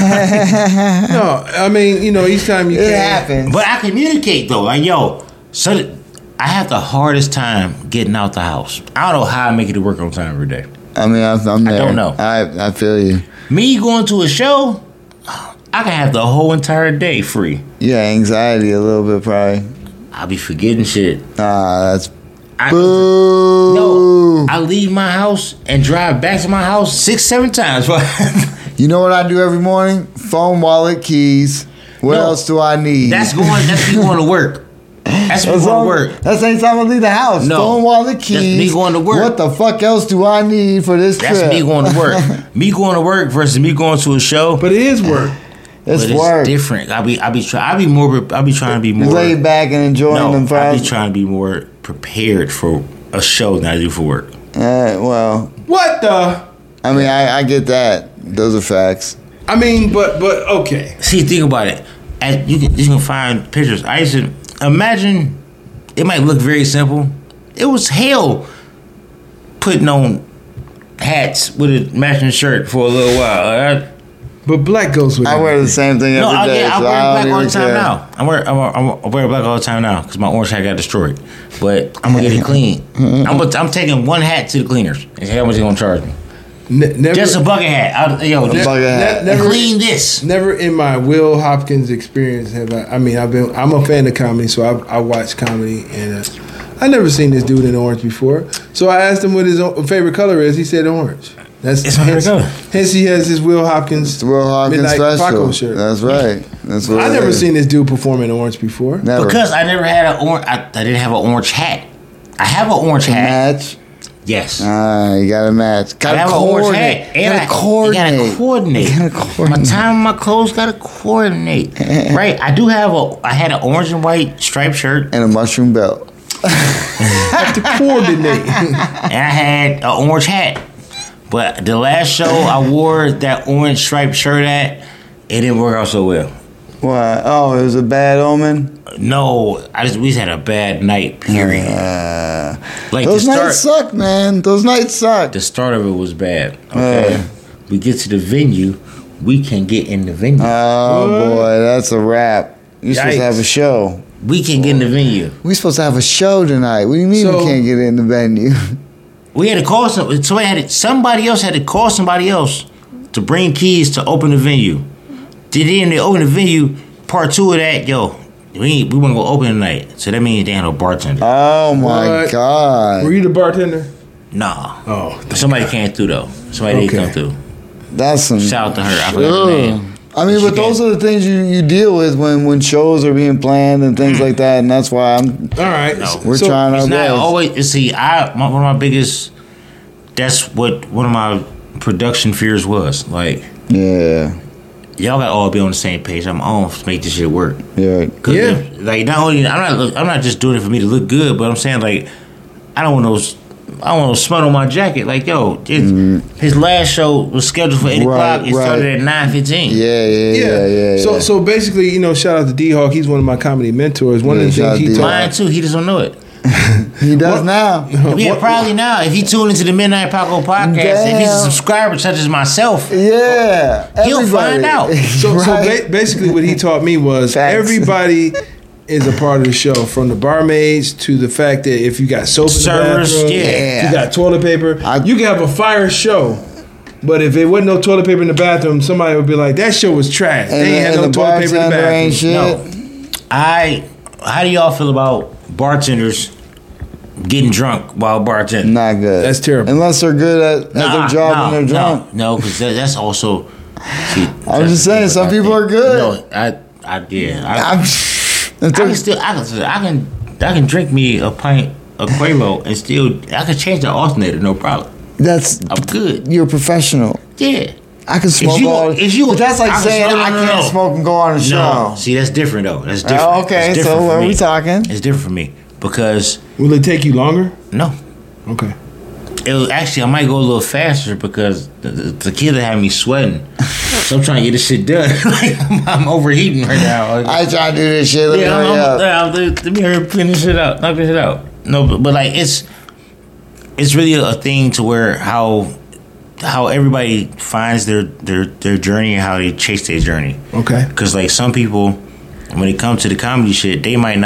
I mean, each time you it happens. But I communicate though, like so I have the hardest time getting out the house. I don't know how I make it to work on time every day. I mean, I'm there. I don't know. I feel you. Me going to a show, I can have the whole entire day free. Yeah, anxiety a little bit probably. I'll be forgetting shit. That's boo. No, I leave my house and drive back to my house 6-7 times. You know what I do every morning? Phone, wallet, keys. What else do I need? That's me going to work. That's me going to work. That's the same time I leave the house. No, phone, wallet, keys. That's me going to work. What the fuck else do I need for this trip? That's me going to work. Me going to work versus me going to a show. But it is work. It's work. Different. I be trying to be more laid back and enjoying them. I be trying to be more prepared for a show than I do for work. Well, what the? I mean, I get that. Those are facts. I mean, but okay. See, think about it. You can find pictures. I used to imagine. It might look very simple. It was hell putting on hats with a matching shirt for a little while. But black goes with I wear the same thing every day. I wear black all the time now. I wear black all the time now because my orange hat got destroyed. But I'm gonna get it clean. I'm taking one hat to the cleaners and see how much they gonna charge me. Never, just a bucket hat. Never clean this. Never in my Will Hopkins experience have I'm a fan of comedy, so I watch comedy, and I never seen this dude in orange before. So I asked him what his favorite color is. He said orange. It's my favorite color. Hence he has his Will Hopkins Midnight Paco shirt. That's right. That's what I never seen this dude perform in orange before. Never. Because I never had an orange. I didn't have an orange hat. I have an orange hat. Match. Yes. You got to match. I have an orange hat. You got to coordinate. My time, my clothes got to coordinate. Right. I had an orange and white striped shirt and a mushroom belt. Have to coordinate. And I had an orange hat. But the last show I wore that orange striped shirt at, it didn't work out so well. Why? Oh, it was a bad omen? No, we just had a bad night, period. Those nights suck, man. Those nights suck. The start of it was bad. Okay. We get to the venue, we can get in the venue. Oh, boy, that's a wrap. You're supposed to have a show. We can get in the venue. We're supposed to have a show tonight. What do you mean we can't get in the venue? We had to call somebody else had to call somebody else to bring keys to open the venue. Then they open the venue, part 2 of that, we want to go open tonight. So that means they had no bartender. Oh my God. Were you the bartender? Nah. Oh. Somebody came through though. Somebody did come through. That's some. Shout out to her. I forgot her name. I mean, but those are the things you deal with when shows are being planned and things like that, and that's why I'm. All right, we're trying our best. It's not always. See, one of my biggest. That's what one of my production fears was. Like, yeah, y'all got to all be on the same page. I'm on to make this shit work. Yeah, Like, not only I'm not just doing it for me to look good, but I'm saying like, I don't want no smut on my jacket. Like, his last show was scheduled for 8 o'clock. It started at 9:15. Yeah. So basically, shout out to D-Hawk. He's one of my comedy mentors. One of the things he told mine too. He just don't know it. He does now. Yeah, probably now. If he tuned into the Midnight Paco podcast, if he's a subscriber such as myself, he'll find out. So basically, what he taught me was everybody is a part of the show, from the barmaids to the fact that if you got soap in the bathroom, if you got toilet paper, you can have a fire show. But if there wasn't no toilet paper in the bathroom, somebody would be like, that show was trash. They ain't had no toilet paper in the bathroom. No. How do y'all feel about bartenders getting drunk while bartending? Not good. That's terrible. Unless they're good at their job when they're drunk. No, because that's also. See, I'm just saying, some people are good. No, I can drink me a pint of Quavo and still I can change the alternator, no problem. I'm good. You're a professional. Yeah. I can smoke but that's like saying I can't smoke and go on a show. No, see, that's different though. That's different. Okay, so what are we talking? It's different for me because. Will it take you longer? No. Okay. I might go a little faster because the kid had me sweating. So I'm trying to get this shit done. Like, I'm overheating right now. I try to do this shit. Let me hurry finish it out. Knock this out. No, but like it's really a thing to where how everybody finds their journey and how they chase their journey. Okay. Because like some people, when it comes to the comedy shit, they might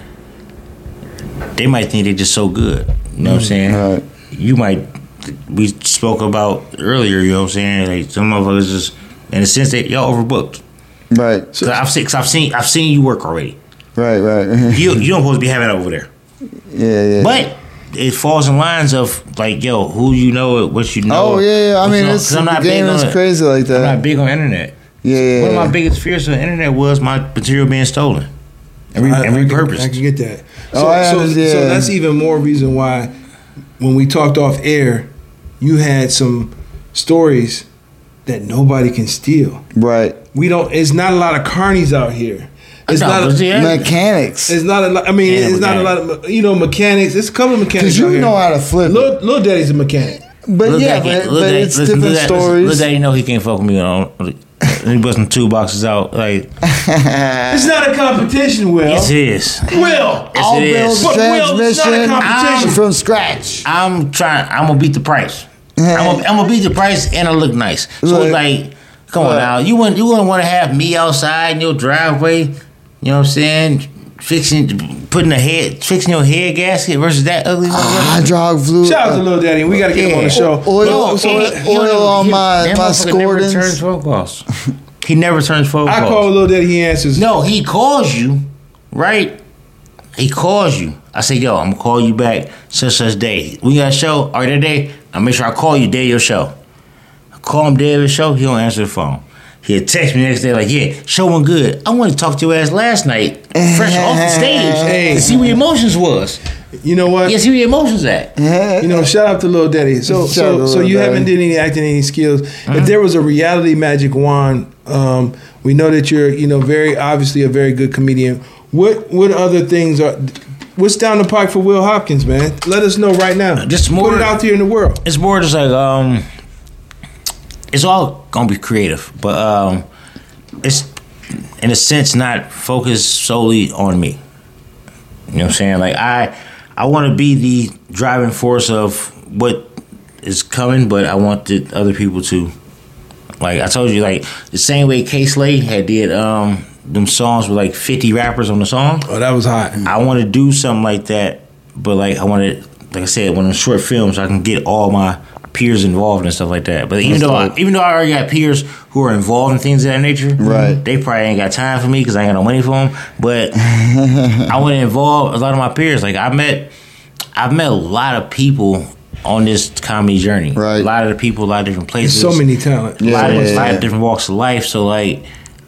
think they're just so good. You know what I'm saying? Right. We spoke about earlier, you know what I'm saying? Like some motherfuckers just, in a sense that y'all overbooked. Right. So I've seen you work already. Right. You don't supposed to be having that over there. Yeah. But it falls in lines of like, who you know, what you know. Oh yeah. I mean, the game is crazy like that. I'm not big on internet. Yeah. One of my biggest fears of the internet was my material being stolen and repurposed. I can get that. So that's even more reason why when we talked off air, you had some stories that nobody can steal. Right. It's not a lot of carnies out here. It's not mechanics. It's not a lot. I mean, it's not a lot of mechanics. It's a couple of mechanics. Because you know how to flip. Lil Daddy's a mechanic. But it's different stories. Lil Daddy know he can't fuck with me on. He busting 2 boxes out. Like it's not a competition, Will. Yes, it is. Will. Yes, it is. But Will, it's not a competition. From scratch. I'm gonna beat the price. I'm gonna beat the price and I look nice. So it's like, Come on now. You wouldn't want to have me outside in your driveway, you know what I'm saying? Fixing your head gasket versus that ugly hydraulic fluid. Shout out to Lil Daddy. We got to get him on the show. Oil on my Scordans. Never turns phone calls. He never turns phone calls. I call Lil Daddy, he answers. No, he calls you, right? He calls you. I say, yo, I'm going to call you back such day. We got a show. All right, that day, I'll make sure I call you day of your show. I call him day of his show. He don't answer the phone. He'll text me the next day like, yeah, show went good. I wanted to talk to your ass last night, fresh off the stage, to see where your emotions was. You know what? Yeah, see where your emotions at. You know, shout out to Lil Daddy. So you haven't did any acting, any skills. If there was a reality magic wand, we know that you're, very obviously a very good comedian. What other things what's down the pike for Will Hopkins, man? Let us know right now. Just more, put it out there in the world. It's more just like it's all gonna be creative, but it's in a sense not focused solely on me. You know what I'm saying? Like I want to be the driving force of what is coming, but I want the other people to, like I told you, like the same way K Slay had did them songs with like 50 rappers on the song. Oh, that was hot. I want to do something like that, but like I want to, like I said, one of the short films, I can get all my peers involved and stuff like that. But even though I already got peers who are involved in things of that nature, right? They probably ain't got time for me because I ain't got no money for them. But I want to involve a lot of my peers. Like I've met a lot of people on this comedy journey. Right. A lot of the people, a lot of different places. There's so many talent. A lot of different walks of life. So like,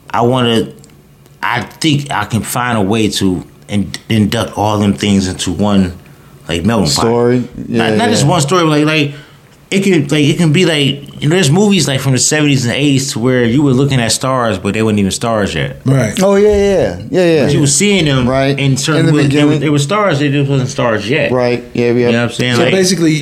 I think I can find a way to induct all them things into one like melting story. Pot. Not just one story, but like it can be like, there's movies like from the 70s and 80s to where you were looking at stars, but they weren't even stars yet. Right. Oh yeah. But you were seeing them right in certain in the beginning. They were stars, they just wasn't stars yet. Right. Yeah. You know what I'm saying? So like, basically,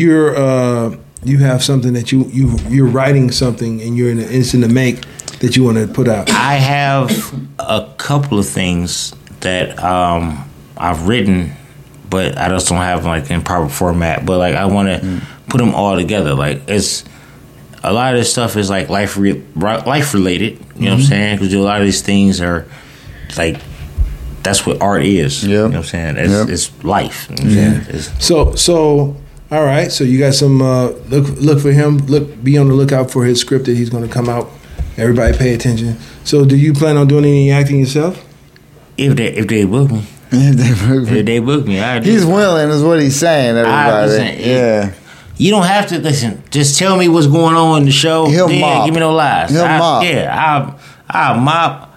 you have something that you're writing something and it's in the make that you want to put out. I have a couple of things that I've written, but I just don't have like in proper format. But like I want to put them all together. Like it's a lot of this stuff is like life related. You know what I'm saying? Because a lot of these things are like that's what art is. You know what I'm saying? It's life. You know what I'm saying? So all right. So you got some look for him. Be on the lookout for his script that he's going to come out. Everybody pay attention. So do you plan on doing any acting yourself? If they book me. If they book me, he's willing, is what he's saying. Everybody, yeah. You don't have to listen. Just tell me what's going on in the show. He'll mop. Give me no lies. He'll mop. Yeah, I'll mop.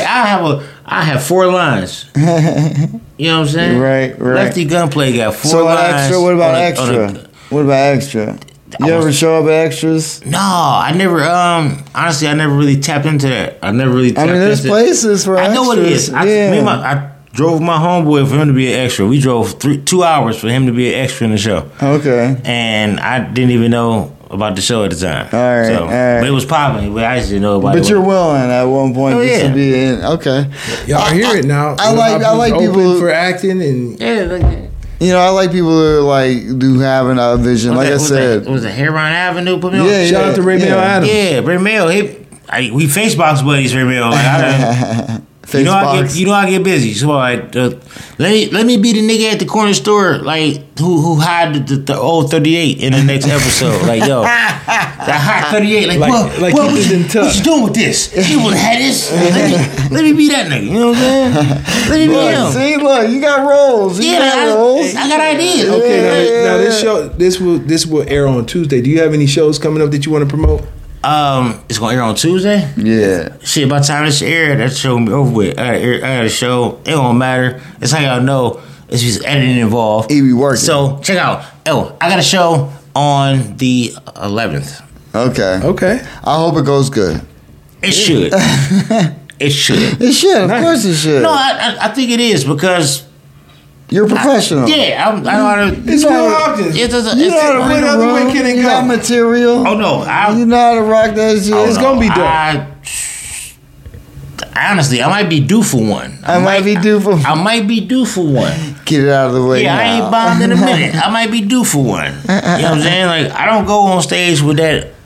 I have 4 lines. You know what I'm saying? Right. Lefty Gunplay got 4 lines. Extra. What about extra? What about extra? You ever show up at extras? No, I never. Honestly, I never really tapped into that. There's places for extras. I know what it is. I drove my homeboy for him to be an extra. We drove 2 hours for him to be an extra in the show. Okay. And I didn't even know about the show at the time. All right. But it was popping. But I just didn't know about it. But you're willing at one point to be in. Okay. Y'all hear it now. I like people for acting and I like people who do having a vision. Like I said, was it Heron Avenue? Put me on. Shout out to Ray Mail Adams. Yeah, Ray Mail. We Facebox buddies, Ray Mail. I get busy. So let me be the nigga at the corner store, like who hide the old 38 in the next episode. Like yo, that hot 38. What you doing with this? You would have had this. Let me be that nigga. You know what I'm saying? Let me be him. See, look, you got roles. I got ideas. Okay, now this show this will air on Tuesday. Do you have any shows coming up that you want to promote? It's gonna air on Tuesday. Yeah. Shit, by the time this air, that show will be over with. I got a show. It don't matter. It's how y'all know. It's just editing involved. He be working. So check out. I got a show on the 11th. Okay. I hope it goes good. It should. It should. It should. Of course it should. No, I think it is because. You're a professional. I know how to. It's Will Hopkins. You know how to read a room. You got material. Oh no, you know how to rock that shit. It's gonna be dope. Honestly, I might be due for one. I might be due for one. Get it out of the way. Yeah, I ain't bombed in a minute. I might be due for one. You know what I'm saying? Like I don't go on stage with that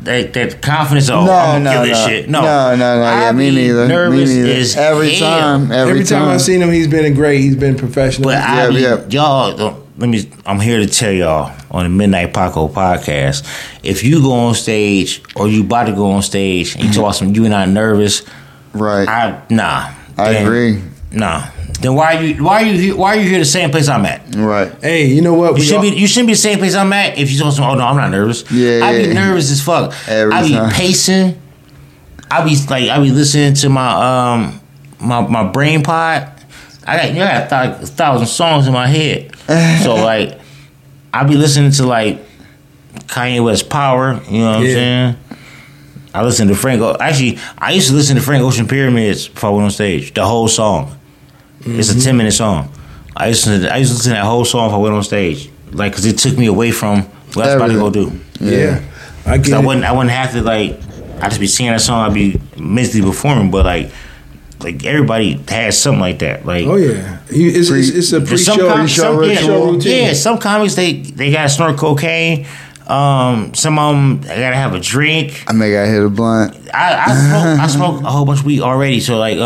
that confidence. Oh, I'm gonna kill this shit. No. Yeah, me neither. Nervous me neither. is Every time I've seen him, he's been great. He's been professional. But y'all, I'm here to tell y'all on the Midnight Paco podcast, if you go on stage or you about to go on stage and you talk about something, you're not nervous. Right. I agree. Nah. Then why are you here the same place I'm at? Right. Hey, you know what? You shouldn't be the same place I'm at if you told someone, oh no, I'm not nervous. Yeah. I be nervous as fuck. I be pacing. I be listening to my my brain pod. I got 1,000 songs in my head. So like I be listening to like Kanye West Power, you know what I'm saying? I listen to I used to listen to Frank Ocean Pyramids before I went on stage. The whole song. It's a 10-minute song. I used to listen to that whole song before I went on stage. Like, cause it took me away from what I was about to go do. Yeah. I wouldn't have to like I just be singing that song, I'd be mentally performing, but like everybody has something like that. Like, oh yeah, it's a pre-show routine. Yeah, some comics they gotta snort cocaine. Some of them I gotta have a drink. I may gotta hit a blunt. I smoke a whole bunch of weed already, so like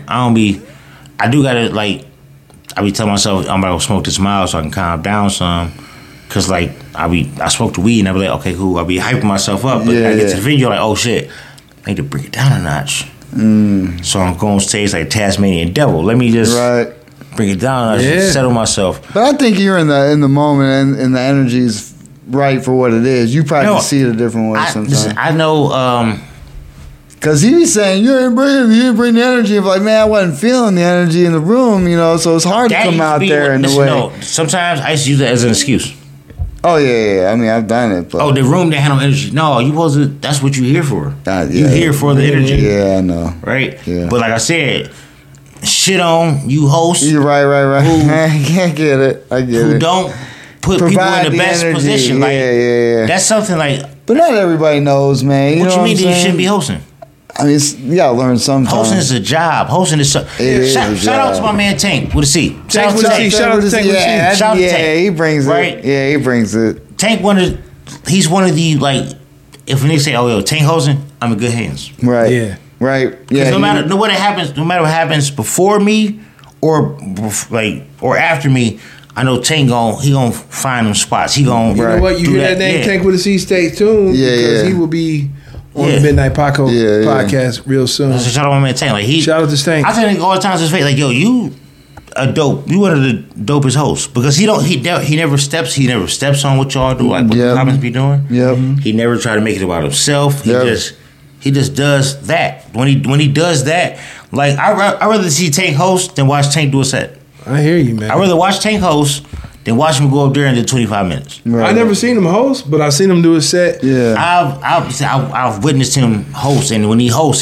I do gotta like I be telling myself I'm gonna smoke this mild so I can calm down some. Cause like I smoke the weed and I be like, okay, cool. I be hyping myself up, but I get to the video like, oh shit, I need to bring it down a notch. So I'm going on stage like Tasmanian Devil. Let me just bring it down and settle myself. But I think you're in the moment and the energy's right for what it is. You probably see it a different way sometimes. I know. Cause he be saying you didn't bring the energy. Of like, man, I wasn't feeling the energy in the room, you know. So it's hard to come out there in the way. No, sometimes I used to use it as an excuse. Oh yeah. I mean, I've done it. But the room that had no energy. No, you supposed to. That's what you're here for. You here for the energy. Yeah, I know. Right. Yeah. But like I said, shit on you host. You're right. I can't get it. I get it. Who don't put people in the best position? Like, that's something like. But not everybody knows, man. What you mean that you shouldn't be hosting? I mean, you gotta learn sometimes. Hosting is a job. Hosting is shout out to my man Tank with a C. Shout out to Tank. Shout out to Tank with a C. Shout out to Tank. He brings it. Yeah, he brings it. Tank he's one of the like. If they say, "Oh, yo, Tank hosting," I'm in good hands. Right. Yeah. Right. Yeah. No matter what happens before me or after me, I know Tank gonna find them spots. He gonna. You know what? You hear that name, Tank with a C. Stay tuned because he will be on the Midnight Paco podcast real soon. So shout out to my man Tank. Like shout out to Tank. I tell him all the time to his face, like, yo, you a dope. You one of the dopest hosts because he never steps on what y'all do, like what the comments be doing. Yep. He never try to make it about himself. He just does that. When he does that, like I rather see Tank host than watch Tank do a set. I hear you, man. I rather watch Tank host than watch him go up there and do 25 minutes. Right. I never seen him host, but I seen him do a set. Yeah, I've witnessed him host, and when he hosts,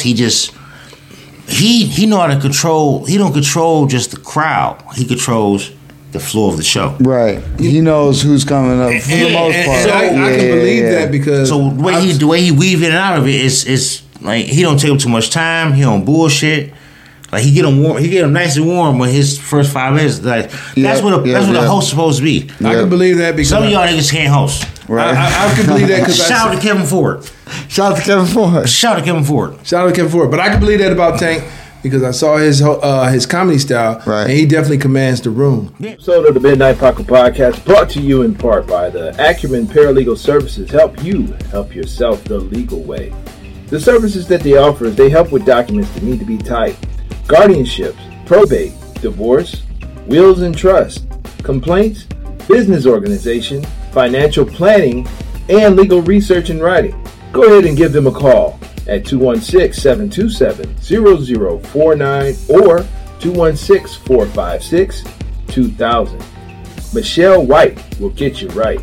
he know how to control. He don't control just the crowd. He controls the flow of the show. Right. He knows who's coming up for the most part. So I can believe that because the way he weave in and out of it is like he don't take up too much time. He don't bullshit. Like he get him warm. He get him nice and warm when his first 5 minutes. Like that's what a host is supposed to be. I can believe that because some of y'all niggas can't host. Right. I can believe that because shout out to Kevin Ford. Shout out to Kevin Ford. Shout out to Kevin Ford. Shout out to Kevin Ford. But I can believe that about Tank because I saw his comedy style, and he definitely commands the room. Episode of the Midnight Paco podcast brought to you in part by the Acumen Paralegal Services. Help you help yourself the legal way. The services that they offer is they help with documents that need to be typed. Guardianships, probate, divorce, wills and trust, complaints, business organization, financial planning, and legal research and writing. Go ahead and give them a call at 216-727-0049 or 216-456-2000. Michelle White will get you right.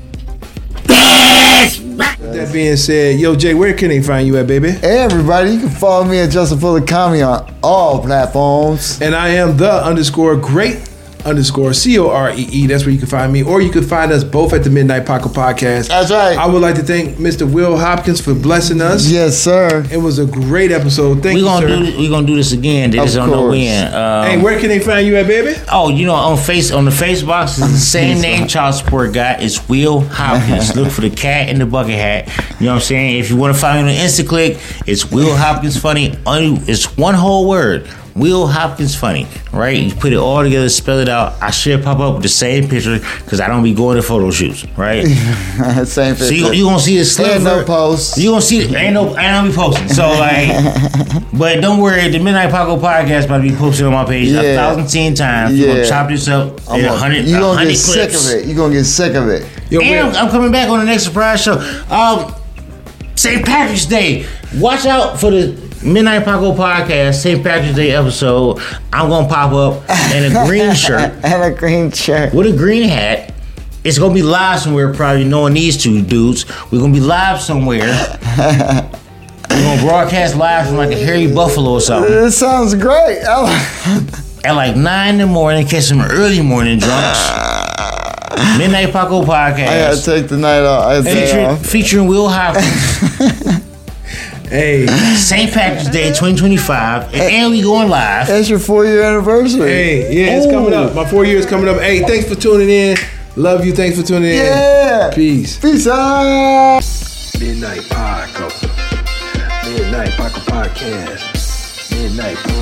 With that being said, yo Jay, where can they find you at, baby? Hey everybody, you can follow me at Justin Fuller Comedy on all platforms. And I am _great _COREE. That's where you can find me. Or you can find us both at the Midnight Paco Podcast. That's right. I would like to thank Mr. Will Hopkins for blessing us. Yes, sir. It was a great episode. Thank you, sir. We're going to do this again. This on the win. Hey, where can they find you at, baby? Oh, on the face box, it's the same name, Child Support Guy. It's Will Hopkins. Look for the cat in the bucket hat. You know what I'm saying? If you want to find me on InstaClick, it's Will Hopkins Funny. It's one whole word. Will Hopkins Funny, right? You put it all together, spell it out. I should pop up with the same picture because I don't be going to photo shoots, right? Same picture. So you gonna see the sliver. No post. You gonna see it. I don't be posting. So but don't worry, the Midnight Paco Podcast about to be posted on my page 1,010 times. You're gonna chop this up in 100 You're gonna get clips. sick of it. You're gonna get sick of it. And I'm coming back on the next surprise show. St. Patrick's Day. Watch out for the Midnight Paco Podcast St. Patrick's Day episode. I'm gonna pop up in a green shirt. And a green shirt. With a green hat. It's gonna be live somewhere, probably knowing these two dudes. We're gonna be live somewhere. We're gonna broadcast live from like a hairy buffalo or something. It sounds great. At like 9 in the morning, catch some early morning drunks. Midnight Paco Podcast. I gotta take the night off. Featuring Will Hopkins. Hey, St. Patrick's Day 2025, and we going live. That's your 4-year anniversary. Hey, yeah, it's coming up. My 4 years coming up. Hey, thanks for tuning in. Love you. Thanks for tuning in. Yeah. Peace. Peace out. Midnight Paco. Midnight Paco Podcast. Midnight Paco.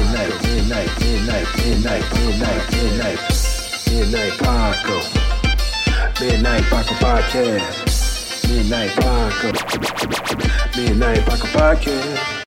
Midnight Paco Podcast. Midnight Paco. Midnight Paco Podcast.